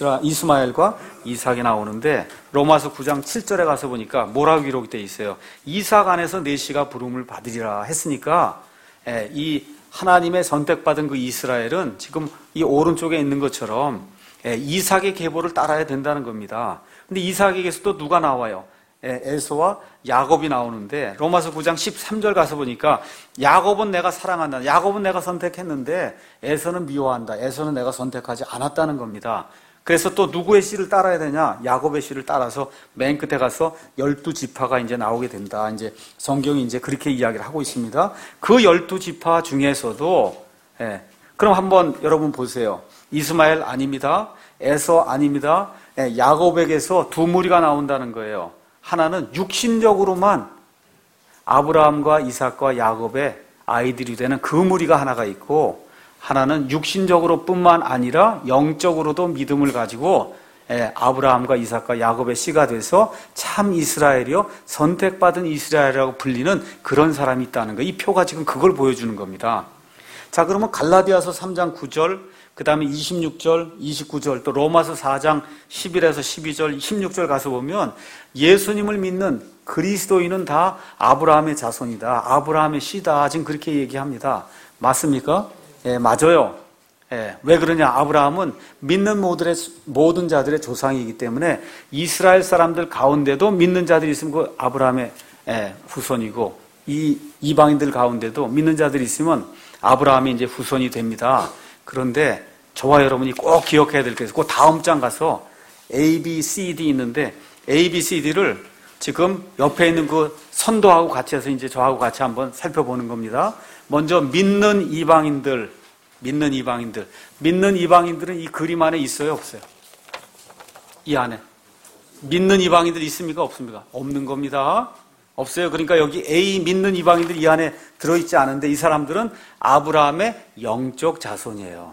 이스마엘과 이삭이 나오는데 로마서 9장 7절에 가서 보니까 뭐라고 기록이 되어 있어요? 이삭 안에서 내 씨가 부름을 받으리라 했으니까 이 하나님의 선택받은 그 이스라엘은 지금 이 오른쪽에 있는 것처럼 이삭의 계보를 따라야 된다는 겁니다. 근데 이삭에게서 또 누가 나와요? 에서와 야곱이 나오는데 로마서 9장 13절 가서 보니까 야곱은 내가 사랑한다. 야곱은 내가 선택했는데 에서는 미워한다. 에서는 내가 선택하지 않았다는 겁니다. 그래서 또 누구의 씨를 따라야 되냐? 야곱의 씨를 따라서 맨 끝에 가서 12지파가 이제 나오게 된다. 이제 성경이 이제 그렇게 이야기를 하고 있습니다. 그 12지파 중에서도 그럼 한번 여러분 보세요. 이스마엘 아닙니다. 에서 아닙니다. 야곱에게서 두 무리가 나온다는 거예요. 하나는 육신적으로만 아브라함과 이삭과 야곱의 아이들이 되는 그 무리가 하나가 있고, 하나는 육신적으로 뿐만 아니라 영적으로도 믿음을 가지고 아브라함과 이삭과 야곱의 씨가 돼서 참 이스라엘이요, 선택받은 이스라엘이라고 불리는 그런 사람이 있다는 거예요. 이 표가 지금 그걸 보여주는 겁니다. 자, 그러면 갈라디아서 3장 9절, 그 다음에 26절, 29절, 또 로마서 4장 11에서 12절, 16절 가서 보면 예수님을 믿는 그리스도인은 다 아브라함의 자손이다, 아브라함의 씨다, 지금 그렇게 얘기합니다. 맞습니까? 예, 맞아요. 예, 왜 그러냐? 아브라함은 믿는 모든 자들의 조상이기 때문에 이스라엘 사람들 가운데도 믿는 자들이 있으면 그 아브라함의 후손이고, 이 이방인들 가운데도 믿는 자들이 있으면 아브라함이 이제 후손이 됩니다. 그런데 저와 여러분이 꼭 기억해야 될 게 있어요. 그 다음 장 가서 A, B, C, D 있는데 A, B, C, D를 지금 옆에 있는 그 선도하고 같이 해서 이제 저하고 같이 한번 살펴보는 겁니다. 먼저 믿는 이방인들은 이 그림 안에 있어요, 없어요? 이 안에 믿는 이방인들 있습니까, 없습니까? 없는 겁니다. 없어요. 그러니까 여기 A 믿는 이방인들 이 안에 들어있지 않은데 이 사람들은 아브라함의 영적 자손이에요.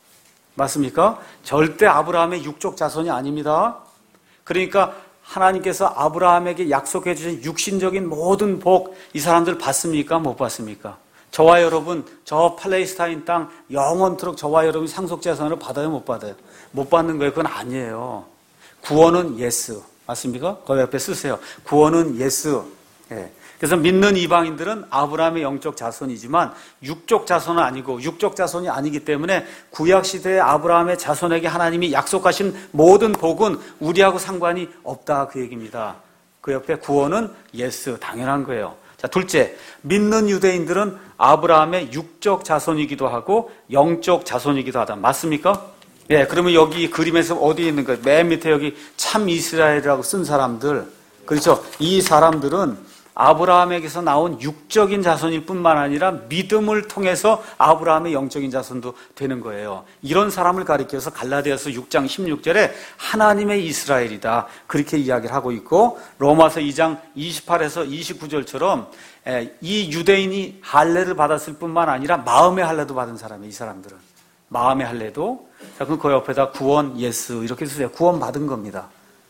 맞습니까? 절대 아브라함의 육적 자손이 아닙니다. 그러니까 하나님께서 아브라함에게 약속해 주신 육신적인 모든 복, 이 사람들 받습니까? 못 받습니까? 저와 여러분, 저 팔레스타인 땅 영원토록 저와 여러분이 상속자산을 받아요, 못 받아요? 못 받는 거예요. 그건 아니에요. 구원은 예스. 맞습니까? 거기 옆에 쓰세요. 구원은 예스. 예. 그래서 믿는 이방인들은 아브라함의 영적 자손이지만 육적 자손은 아니고, 육적 자손이 아니기 때문에 구약시대의 아브라함의 자손에게 하나님이 약속하신 모든 복은 우리하고 상관이 없다, 그 얘기입니다. 그 옆에 구원은 예스, 당연한 거예요. 자, 둘째, 믿는 유대인들은 아브라함의 육적 자손이기도 하고 영적 자손이기도 하다. 맞습니까? 예, 그러면 여기 그림에서 어디에 있는 거예요? 맨 밑에 여기 참 이스라엘이라고 쓴 사람들. 그렇죠? 이 사람들은 아브라함에게서 나온 육적인 자손일 뿐만 아니라 믿음을 통해서 아브라함의 영적인 자손도 되는 거예요. 이런 사람을 가리켜서 갈라디아서 6장 16절에 하나님의 이스라엘이다, 그렇게 이야기를 하고 있고, 로마서 2장 28에서 29절처럼 이 유대인이 할례를 받았을 뿐만 아니라 마음의 할례도 받은 사람이에요. 이 사람들은 마음의 할례도. 자, 그럼 그 옆에다 구원 예스 이렇게 쓰세요. 구원 받은 겁니다.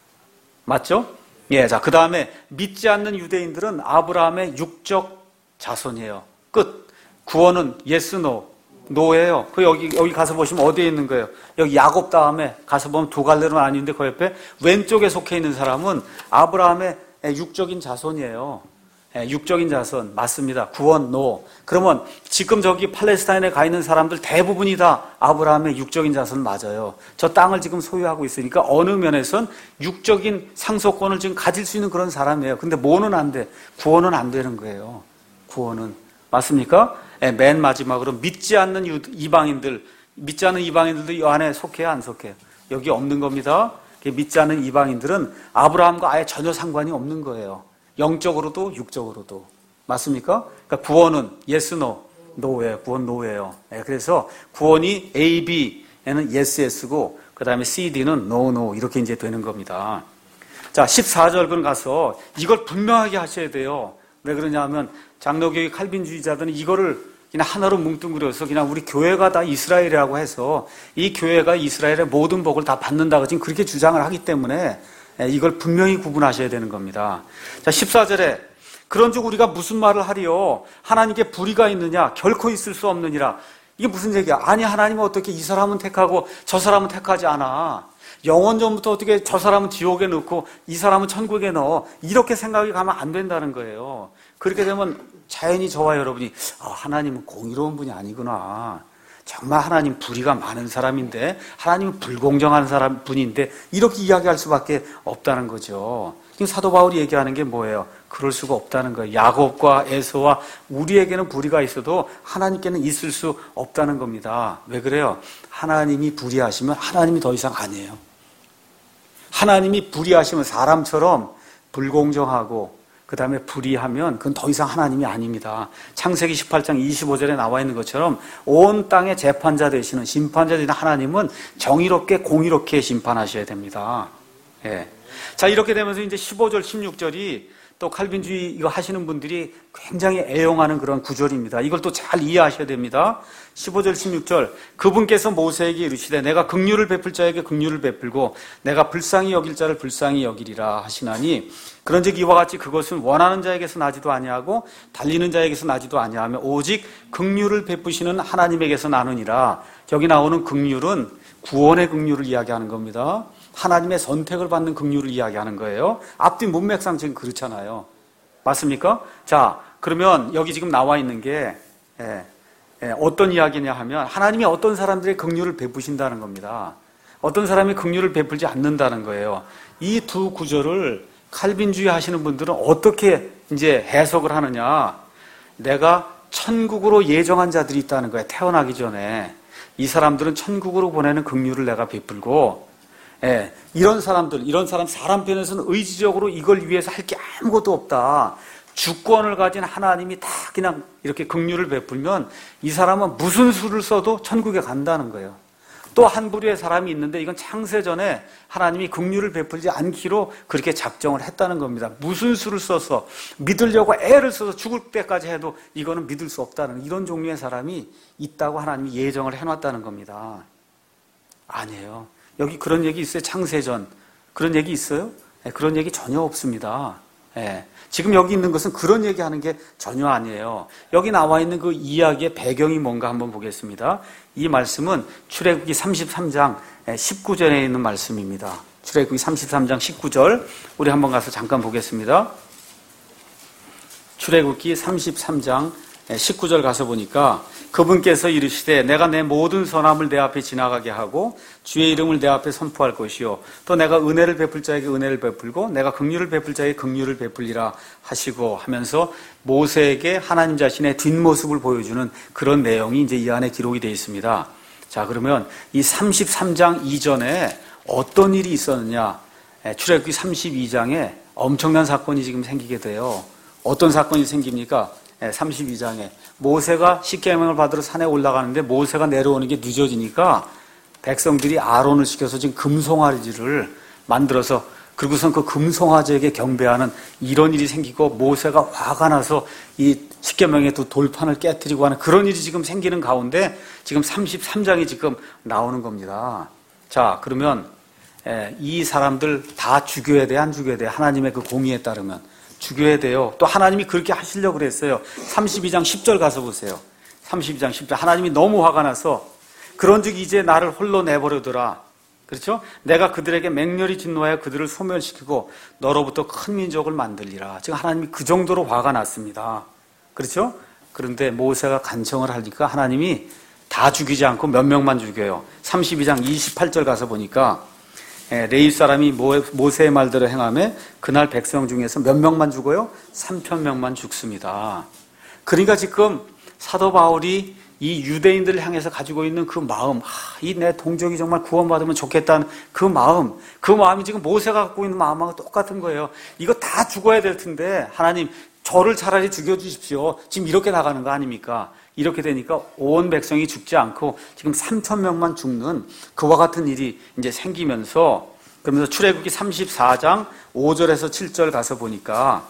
맞죠? 예, 자, 그 다음에 믿지 않는 유대인들은 아브라함의 육적 자손이에요. 끝. 구원은 yes, no, no예요. 그 여기 가서 보시면 어디에 있는 거예요? 여기 야곱 다음에 가서 보면 두 갈래로 나뉘는데 그 옆에 왼쪽에 속해 있는 사람은 아브라함의 육적인 자손이에요. 육적인 자손 맞습니다. 구원 no. 그러면 지금 저기 팔레스타인에 가 있는 사람들 대부분이 다 아브라함의 육적인 자손 맞아요. 저 땅을 지금 소유하고 있으니까 어느 면에선 육적인 상속권을 지금 가질 수 있는 그런 사람이에요. 근데 뭐는 안 돼? 구원은 안 되는 거예요. 구원은. 맞습니까? 맨 마지막으로 믿지 않는 이방인들도 이 안에 속해요, 안 속해요? 여기 없는 겁니다. 믿지 않는 이방인들은 아브라함과 아예 전혀 상관이 없는 거예요. 영적으로도 육적으로도. 맞습니까? 그러니까 구원은 yes, no, no예요. 구원 no예요. 그래서 구원이 A, B에는 yes, yes고 그 다음에 C, D는 no, no 이렇게 이제 되는 겁니다. 자, 14절근 가서 이걸 분명하게 하셔야 돼요. 왜 그러냐면 장로교의 칼빈주의자들은 이거를 그냥 하나로 뭉뚱그려서 그냥 우리 교회가 다 이스라엘이라고 해서 이 교회가 이스라엘의 모든 복을 다 받는다고 지금 그렇게 주장을 하기 때문에 이걸 분명히 구분하셔야 되는 겁니다. 자, 14절에 그런즉 우리가 무슨 말을 하리요? 하나님께 불의가 있느냐? 결코 있을 수 없느니라. 이게 무슨 얘기야? 아니, 하나님은 어떻게 이 사람은 택하고 저 사람은 택하지 않아? 영원전부터 어떻게 저 사람은 지옥에 넣고 이 사람은 천국에 넣어? 이렇게 생각이 가면 안 된다는 거예요. 그렇게 되면 자연히 저와 여러분이 하나님은 공의로운 분이 아니구나. 정말 하나님 불의가 많은 사람인데 하나님은 불공정한 분인데 이렇게 이야기할 수밖에 없다는 거죠. 지금 사도 바울이 얘기하는 게 뭐예요? 그럴 수가 없다는 거예요. 야곱과 에서와 우리에게는 불의가 있어도 하나님께는 있을 수 없다는 겁니다. 왜 그래요? 하나님이 불의하시면 하나님이 더 이상 아니에요. 하나님이 불의하시면 사람처럼 불공정하고 그 다음에 불의하면 그건 더 이상 하나님이 아닙니다. 창세기 18장 25절에 나와 있는 것처럼 온 땅의 재판자 되시는 심판자 되시는 하나님은 정의롭게 공의롭게 심판하셔야 됩니다. 예. 자, 이렇게 되면서 이제 15절, 16절이 또 칼빈주의 이거 하시는 분들이 굉장히 애용하는 그런 구절입니다. 이걸 또 잘 이해하셔야 됩니다. 15절, 16절. 그분께서 모세에게 이르시되 내가 긍휼을 베풀 자에게 긍휼을 베풀고 내가 불쌍히 여길 자를 불쌍히 여기리라 하시나니 그런즉 이와 같이 그것은 원하는 자에게서 나지도 아니하고 달리는 자에게서 나지도 아니하며 오직 긍휼을 베푸시는 하나님에게서 나느니라. 여기 나오는 긍휼은 구원의 긍휼을 이야기하는 겁니다. 하나님의 선택을 받는 긍휼을 이야기하는 거예요. 앞뒤 문맥상 지금 그렇잖아요. 맞습니까? 자, 그러면 여기 지금 나와 있는 게 어떤 이야기냐 하면 하나님이 어떤 사람들의 긍휼을 베푸신다는 겁니다. 어떤 사람이 긍휼을 베풀지 않는다는 거예요. 이 두 구절을 칼빈주의 하시는 분들은 어떻게 이제 해석을 하느냐? 내가 천국으로 예정한 자들이 있다는 거예요. 태어나기 전에. 이 사람들은 천국으로 보내는 긍휼을 내가 베풀고 이런 사람 편에서는 의지적으로 이걸 위해서 할 게 아무것도 없다. 주권을 가진 하나님이 다 그냥 이렇게 긍휼을 베풀면 이 사람은 무슨 수를 써도 천국에 간다는 거예요. 또 한 부류의 사람이 있는데 이건 창세전에 하나님이 긍휼을 베풀지 않기로 그렇게 작정을 했다는 겁니다. 무슨 수를 써서 믿으려고 애를 써서 죽을 때까지 해도 이거는 믿을 수 없다는 이런 종류의 사람이 있다고 하나님이 예정을 해놨다는 겁니다. 아니에요. 여기 그런 얘기 있어요? 창세전. 그런 얘기 있어요? 그런 얘기 전혀 없습니다. 지금 여기 있는 것은 그런 얘기 하는 게 전혀 아니에요. 여기 나와 있는 그 이야기의 배경이 뭔가 한번 보겠습니다. 이 말씀은 출애굽기 33장 19절에 있는 말씀입니다. 출애굽기 33장 19절 우리 한번 가서 잠깐 보겠습니다. 출애굽기 33장 19절 가서 보니까 그분께서 이르시되 내가 내 모든 선함을 내 앞에 지나가게 하고 주의 이름을 내 앞에 선포할 것이요 또 내가 은혜를 베풀 자에게 은혜를 베풀고 내가 긍휼을 베풀 자에게 긍휼을 베풀리라 하시고 하면서 모세에게 하나님 자신의 뒷모습을 보여주는 그런 내용이 이제 이 안에 기록이 되어 있습니다. 자, 그러면 이 33장 이전에 어떤 일이 있었느냐? 출애굽기 32장에 엄청난 사건이 지금 생기게 돼요. 어떤 사건이 생깁니까? 32장에 모세가 십계명을 받으러 산에 올라가는데 모세가 내려오는 게 늦어지니까 백성들이 아론을 시켜서 지금 금송아지를 만들어서 그리고선 그 금송아지에게 경배하는 이런 일이 생기고 모세가 화가 나서 이 십계명의 두 돌판을 깨뜨리고 하는 그런 일이 지금 생기는 가운데 지금 33장이 지금 나오는 겁니다. 자, 그러면 이 사람들 다 죽여야 돼, 안 죽여야 돼? 하나님의 그 공의에 따르면 죽여야 돼요. 또 하나님이 그렇게 하시려고 그랬어요. 32장 10절 가서 보세요. 32장 10절. 하나님이 너무 화가 나서 그런즉 이제 나를 홀로 내버려두라. 그렇죠? 내가 그들에게 맹렬히 진노하여 그들을 소멸시키고 너로부터 큰 민족을 만들리라. 지금 하나님이 그 정도로 화가 났습니다. 그렇죠? 그런데 모세가 간청을 하니까 하나님이 다 죽이지 않고 몇 명만 죽여요. 32장 28절 가서 보니까 레위 사람이 모세의 말대로 행하며 그날 백성 중에서 몇 명만 죽어요? 3,000명만 죽습니다. 그러니까 지금 사도 바울이 이 유대인들을 향해서 가지고 있는 그 마음, 이 내 동족이 정말 구원받으면 좋겠다는 그 마음이 지금 모세가 갖고 있는 마음하고 똑같은 거예요. 이거 다 죽어야 될 텐데 하나님 저를 차라리 죽여주십시오. 지금 이렇게 나가는 거 아닙니까? 이렇게 되니까 온 백성이 죽지 않고 지금 3,000명만 죽는 그와 같은 일이 이제 생기면서 그러면서 출애굽기 34장 5절에서 7절 가서 보니까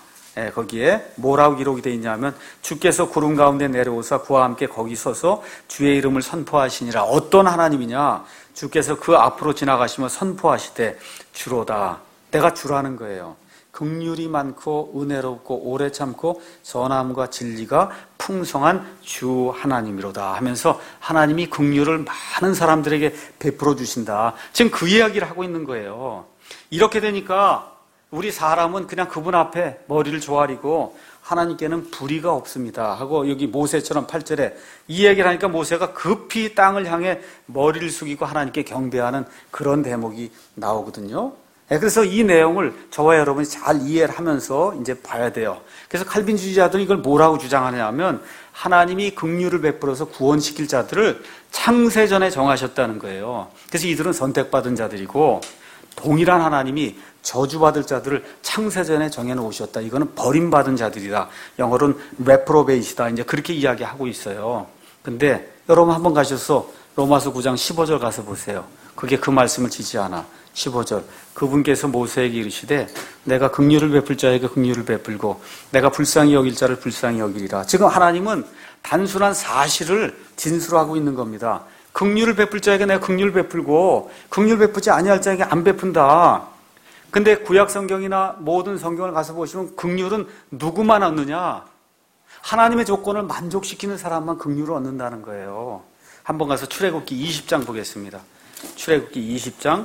거기에 뭐라고 기록이 되어 있냐면 주께서 구름 가운데 내려오사 그와 함께 거기 서서 주의 이름을 선포하시니라. 어떤 하나님이냐? 주께서 그 앞으로 지나가시며 선포하시되 주로다. 내가 주라는 거예요. 긍휼이 많고 은혜롭고 오래 참고 선함과 진리가 풍성한 주 하나님이로다 하면서 하나님이 긍휼을 많은 사람들에게 베풀어 주신다. 지금 그 이야기를 하고 있는 거예요. 이렇게 되니까 우리 사람은 그냥 그분 앞에 머리를 조아리고 하나님께는 불의가 없습니다 하고 여기 모세처럼 8절에 이 얘기를 하니까 모세가 급히 땅을 향해 머리를 숙이고 하나님께 경배하는 그런 대목이 나오거든요. 그래서 이 내용을 저와 여러분이 잘 이해를 하면서 이제 봐야 돼요. 그래서 칼빈주의자들은 이걸 뭐라고 주장하냐 하면 하나님이 긍휼을 베풀어서 구원시킬 자들을 창세전에 정하셨다는 거예요. 그래서 이들은 선택받은 자들이고 동일한 하나님이 저주받을 자들을 창세전에 정해놓으셨다. 이거는 버림받은 자들이다. 영어로는 reprobate이다. 이제 그렇게 이야기하고 있어요. 근데 여러분 한번 가셔서 로마서 9장 15절 가서 보세요. 그게 그 말씀을 지지 않아. 15절. 그분께서 모세에게 이르시되 내가 긍휼을 베풀 자에게 긍휼을 베풀고 내가 불쌍히 여길 자를 불쌍히 여기리라. 지금 하나님은 단순한 사실을 진술하고 있는 겁니다. 긍휼을 베풀 자에게 내가 긍휼을 베풀고 긍휼 베푸지 아니할 자에게 안 베푼다. 근데 구약 성경이나 모든 성경을 가서 보시면 긍휼은 누구만 얻느냐? 하나님의 조건을 만족시키는 사람만 긍휼을 얻는다는 거예요. 한번 가서 출애굽기 20장 보겠습니다. 출애굽기 20장.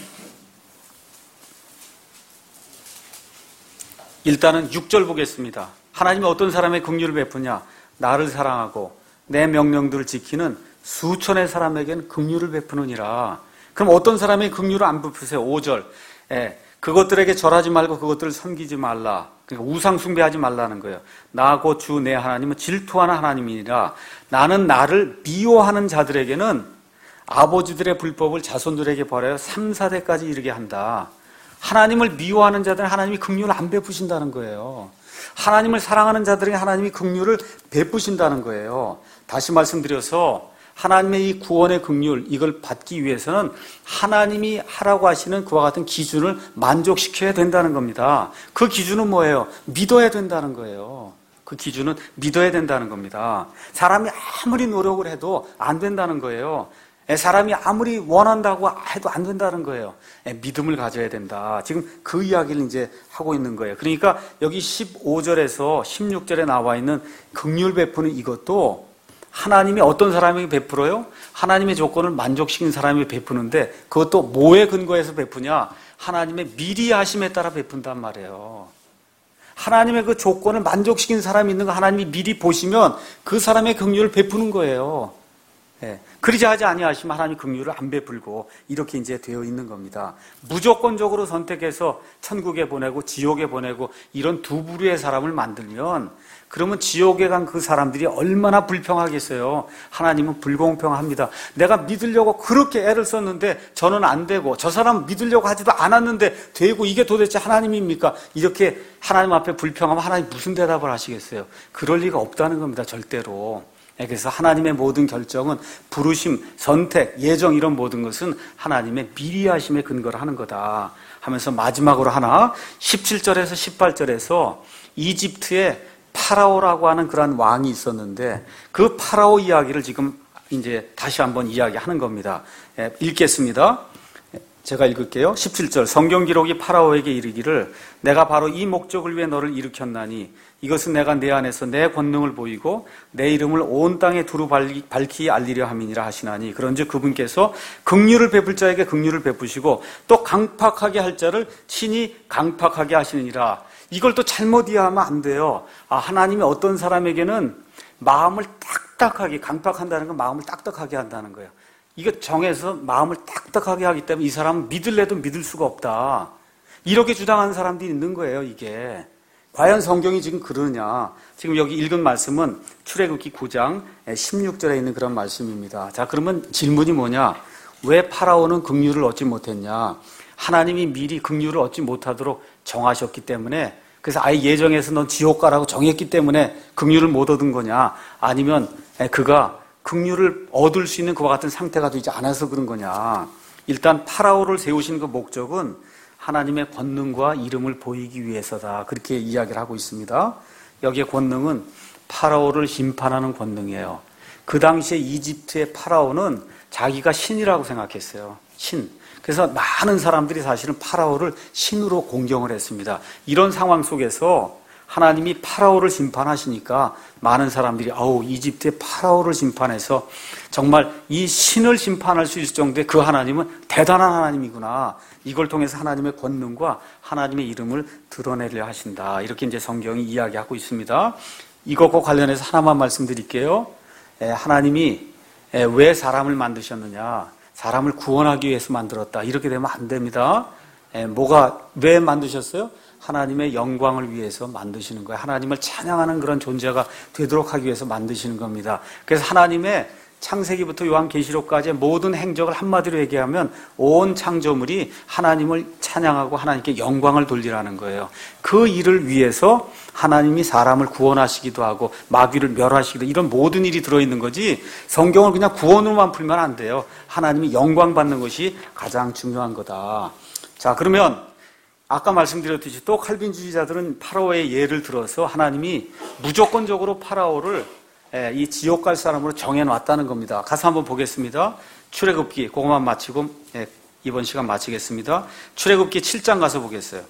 일단은 6절 보겠습니다. 하나님이 어떤 사람의 긍휼을 베푸냐? 나를 사랑하고 내 명령들을 지키는 수천의 사람에게는 긍휼을 베푸느니라. 그럼 어떤 사람의 긍휼을 안 베푸세요? 5절. 그것들에게 절하지 말고 그것들을 섬기지 말라. 그러니까 우상 숭배하지 말라는 거예요. 나 곧 주 내 하나님은 질투하는 하나님이니라. 나는 나를 미워하는 자들에게는 아버지들의 불법을 자손들에게 벌하여 3, 4대까지 이르게 한다. 하나님을 미워하는 자들은 하나님이 긍휼을 안 베푸신다는 거예요. 하나님을 사랑하는 자들에게 하나님이 긍휼을 베푸신다는 거예요. 다시 말씀드려서 하나님의 이 구원의 긍휼, 이걸 받기 위해서는 하나님이 하라고 하시는 그와 같은 기준을 만족시켜야 된다는 겁니다. 그 기준은 뭐예요? 믿어야 된다는 거예요. 그 기준은 믿어야 된다는 겁니다. 사람이 아무리 노력을 해도 안 된다는 거예요. 사람이 아무리 원한다고 해도 안 된다는 거예요. 믿음을 가져야 된다. 지금 그 이야기를 이제 하고 있는 거예요. 그러니까 여기 15절에서 16절에 나와 있는 긍휼 베푸는 이것도 하나님이 어떤 사람에게 베풀어요? 하나님의 조건을 만족시킨 사람이 베푸는데 그것도 뭐에 근거해서 베푸냐? 하나님의 미리 하심에 따라 베푼단 말이에요. 하나님의 그 조건을 만족시킨 사람이 있는 거 하나님이 미리 보시면 그 사람의 긍휼을 베푸는 거예요. 그러지 하지 아니하시면 하나님 긍휼을 안 베풀고 이렇게 이제 되어 있는 겁니다. 무조건적으로 선택해서 천국에 보내고 지옥에 보내고 이런 두 부류의 사람을 만들면 그러면 지옥에 간 그 사람들이 얼마나 불평하겠어요. 하나님은 불공평합니다. 내가 믿으려고 그렇게 애를 썼는데 저는 안 되고 저 사람 믿으려고 하지도 않았는데 되고 이게 도대체 하나님입니까? 이렇게 하나님 앞에 불평하면 하나님 무슨 대답을 하시겠어요? 그럴 리가 없다는 겁니다. 절대로. 그래서 하나님의 모든 결정은 부르심, 선택, 예정 이런 모든 것은 하나님의 미리 하심에 근거를 하는 거다 하면서 마지막으로 하나 17절에서 18절에서 이집트에 파라오라고 하는 그러한 왕이 있었는데 그 파라오 이야기를 지금 이제 다시 한번 이야기하는 겁니다. 읽겠습니다. 제가 읽을게요. 17절 성경 기록이 파라오에게 이르기를 내가 바로 이 목적을 위해 너를 일으켰나니 이것은 내가 내 안에서 내 권능을 보이고 내 이름을 온 땅에 두루 밝히 알리려 함이니라 하시나니 그런즉 그분께서 긍휼을 베풀 자에게 긍휼을 베푸시고 또 강팍하게 할 자를 친히 강팍하게 하시느니라. 이걸 또 잘못 이해하면 안 돼요. 하나님이 어떤 사람에게는 마음을 딱딱하게 강팍한다는 건 마음을 딱딱하게 한다는 거예요. 이거 정해서 마음을 딱딱하게 하기 때문에 이 사람은 믿을래도 믿을 수가 없다. 이렇게 주장하는 사람들이 있는 거예요, 이게. 과연 성경이 지금 그러냐? 지금 여기 읽은 말씀은 출애굽기 9장 16절에 있는 그런 말씀입니다. 자, 그러면 질문이 뭐냐? 왜 파라오는 긍휼을 얻지 못했냐? 하나님이 미리 긍휼을 얻지 못하도록 정하셨기 때문에 그래서 아예 예정에서 넌 지옥 가라고 정했기 때문에 긍휼을 못 얻은 거냐? 아니면 그가 긍휼을 얻을 수 있는 그와 같은 상태가 되지 않아서 그런 거냐? 일단 파라오를 세우신 그 목적은 하나님의 권능과 이름을 보이기 위해서다. 그렇게 이야기를 하고 있습니다. 여기에 권능은 파라오를 심판하는 권능이에요. 그 당시에 이집트의 파라오는 자기가 신이라고 생각했어요. 신. 그래서 많은 사람들이 사실은 파라오를 신으로 공경을 했습니다. 이런 상황 속에서 하나님이 파라오를 심판하시니까 많은 사람들이 이집트의 파라오를 심판해서 정말 이 신을 심판할 수 있을 정도의 그 하나님은 대단한 하나님이구나. 이걸 통해서 하나님의 권능과 하나님의 이름을 드러내려 하신다. 이렇게 이제 성경이 이야기하고 있습니다. 이것과 관련해서 하나만 말씀드릴게요. 하나님이 왜 사람을 만드셨느냐? 사람을 구원하기 위해서 만들었다. 이렇게 되면 안 됩니다. 왜 만드셨어요? 하나님의 영광을 위해서 만드시는 거예요. 하나님을 찬양하는 그런 존재가 되도록 하기 위해서 만드시는 겁니다. 그래서 하나님의 창세기부터 요한계시록까지의 모든 행적을 한마디로 얘기하면 온 창조물이 하나님을 찬양하고 하나님께 영광을 돌리라는 거예요. 그 일을 위해서 하나님이 사람을 구원하시기도 하고 마귀를 멸하시기도, 이런 모든 일이 들어있는 거지, 성경을 그냥 구원으로만 풀면 안 돼요. 하나님이 영광 받는 것이 가장 중요한 거다. 자, 그러면 아까 말씀드렸듯이 또 칼빈주의자들은 파라오의 예를 들어서 하나님이 무조건적으로 파라오를 이 지옥 갈 사람으로 정해놨다는 겁니다. 가서 한번 보겠습니다. 출애굽기, 그것만 마치고 이번 시간 마치겠습니다. 출애굽기 7장 가서 보겠어요.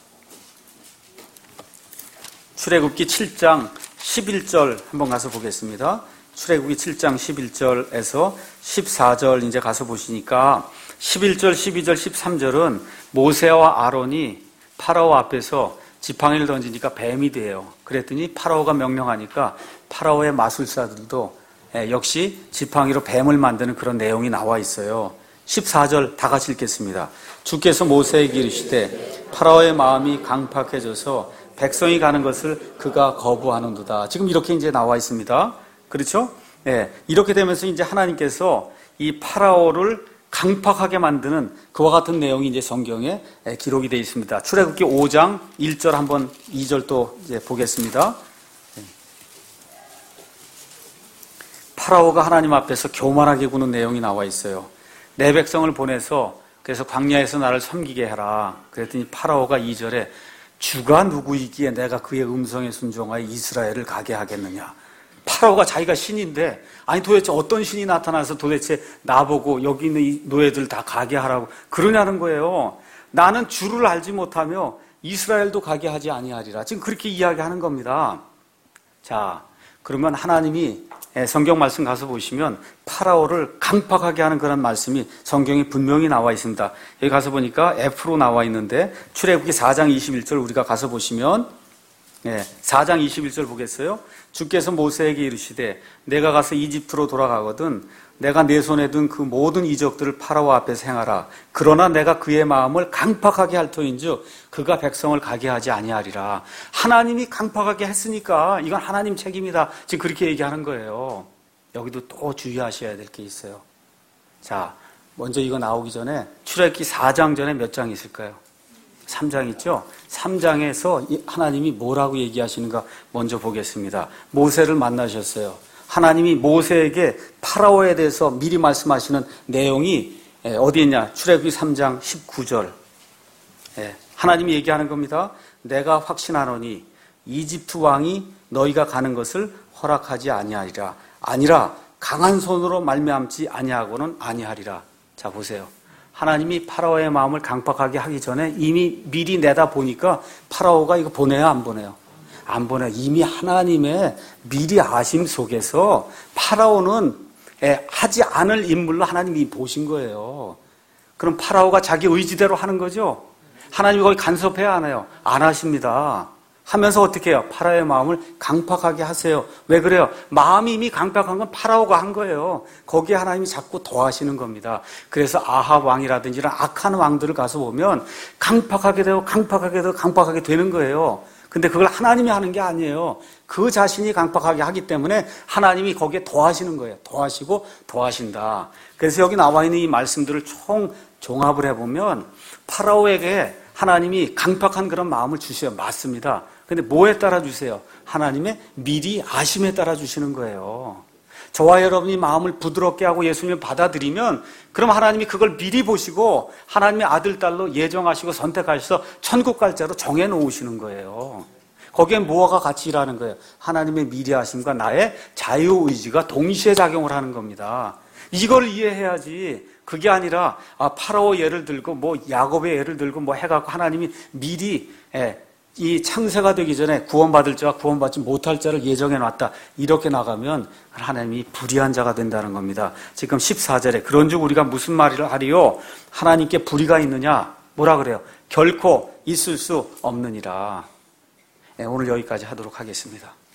출애굽기 7장 11절 한번 가서 보겠습니다. 출애굽기 7장 11절에서 14절 이제 가서 보시니까 11절, 12절, 13절은 모세와 아론이 파라오 앞에서 지팡이를 던지니까 뱀이 돼요. 그랬더니 파라오가 명령하니까 파라오의 마술사들도 역시 지팡이로 뱀을 만드는 그런 내용이 나와 있어요. 14절 다 같이 읽겠습니다. 주께서 모세에게 이르시되 파라오의 마음이 강팍해져서 백성이 가는 것을 그가 거부하는도다. 지금 이렇게 이제 나와 있습니다. 그렇죠? 네, 이렇게 되면서 이제 하나님께서 이 파라오를 강팍하게 만드는 그와 같은 내용이 이제 성경에 기록이 되어 있습니다. 출애굽기 5장 1절 한번 2절 또 이제 보겠습니다. 파라오가 하나님 앞에서 교만하게 구는 내용이 나와 있어요. 내 백성을 보내서 그래서 광야에서 나를 섬기게 해라. 그랬더니 파라오가 2절에 주가 누구이기에 내가 그의 음성에 순종하여 이스라엘을 가게 하겠느냐. 파라오가 자기가 신인데, 아니 도대체 어떤 신이 나타나서 도대체 나보고 여기 있는 이 노예들 다 가게 하라고 그러냐는 거예요. 나는 주를 알지 못하며 이스라엘도 가게 하지 아니하리라. 지금 그렇게 이야기하는 겁니다. 자, 그러면 하나님이 성경 말씀 가서 보시면 파라오를 강팍하게 하는 그런 말씀이 성경에 분명히 나와 있습니다. 여기 가서 보니까 F로 나와 있는데 출애굽기 4장 21절 우리가 가서 보시면 4장 21절 보겠어요? 주께서 모세에게 이르시되 내가 가서 이집트로 돌아가거든 내가 내 손에 든 그 모든 이적들을 파라오 앞에서 행하라. 그러나 내가 그의 마음을 강팍하게 할 터인즉 그가 백성을 가게 하지 아니하리라. 하나님이 강팍하게 했으니까 이건 하나님 책임이다. 지금 그렇게 얘기하는 거예요. 여기도 또 주의하셔야 될 게 있어요. 자, 먼저 이거 나오기 전에 출애굽기 4장 전에 몇 장 있을까요? 3장 있죠? 3장에서 하나님이 뭐라고 얘기하시는가 먼저 보겠습니다. 모세를 만나셨어요. 하나님이 모세에게 파라오에 대해서 미리 말씀하시는 내용이 어디 있냐? 출애굽기 3장 19절. 하나님이 얘기하는 겁니다. 내가 확신하노니 이집트 왕이 너희가 가는 것을 허락하지 아니하리라. 아니라 강한 손으로 말미암지 아니하고는 아니하리라. 자, 보세요. 하나님이 파라오의 마음을 강팍하게 하기 전에 이미 미리 내다 보니까 파라오가 이거 보내요, 안 보내요? 안 보내요. 이미 하나님의 미리 아심 속에서 파라오는 하지 않을 인물로 하나님이 보신 거예요. 그럼 파라오가 자기 의지대로 하는 거죠? 하나님이 거기 간섭해야 하나요? 안 하십니다. 하면서 어떻게 해요? 파라오의 마음을 강팍하게 하세요. 왜 그래요? 마음이 이미 강팍한 건 파라오가 한 거예요. 거기에 하나님이 자꾸 더하시는 겁니다. 그래서 아합 왕이라든지 이런 악한 왕들을 가서 보면 강팍하게 되고 강팍하게 되고 강팍하게 되는 거예요. 근데 그걸 하나님이 하는 게 아니에요. 그 자신이 강팍하게 하기 때문에 하나님이 거기에 더하시는 거예요. 더하시고 더하신다. 그래서 여기 나와 있는 이 말씀들을 종합을 해보면 파라오에게 하나님이 강팍한 그런 마음을 주셔요. 맞습니다. 근데 뭐에 따라 주세요? 하나님의 미리 아심에 따라 주시는 거예요. 저와 여러분이 마음을 부드럽게 하고 예수님을 받아들이면 그럼 하나님이 그걸 미리 보시고 하나님의 아들, 딸로 예정하시고 선택하셔서 천국 갈 자로 정해놓으시는 거예요. 거기에 뭐가 같이 일하는 거예요? 하나님의 미리 하심과 나의 자유의지가 동시에 작용을 하는 겁니다. 이걸 이해해야지. 그게 아니라 파라오 예를 들고 야곱의 예를 들고 해갖고 하나님이 미리 이 창세가 되기 전에 구원받을 자와 구원받지 못할 자를 예정해놨다. 이렇게 나가면 하나님이 불의한 자가 된다는 겁니다. 지금 14절에 그런즉 우리가 무슨 말을 하리요? 하나님께 불의가 있느냐? 뭐라 그래요? 결코 있을 수 없느니라. 오늘 여기까지 하도록 하겠습니다.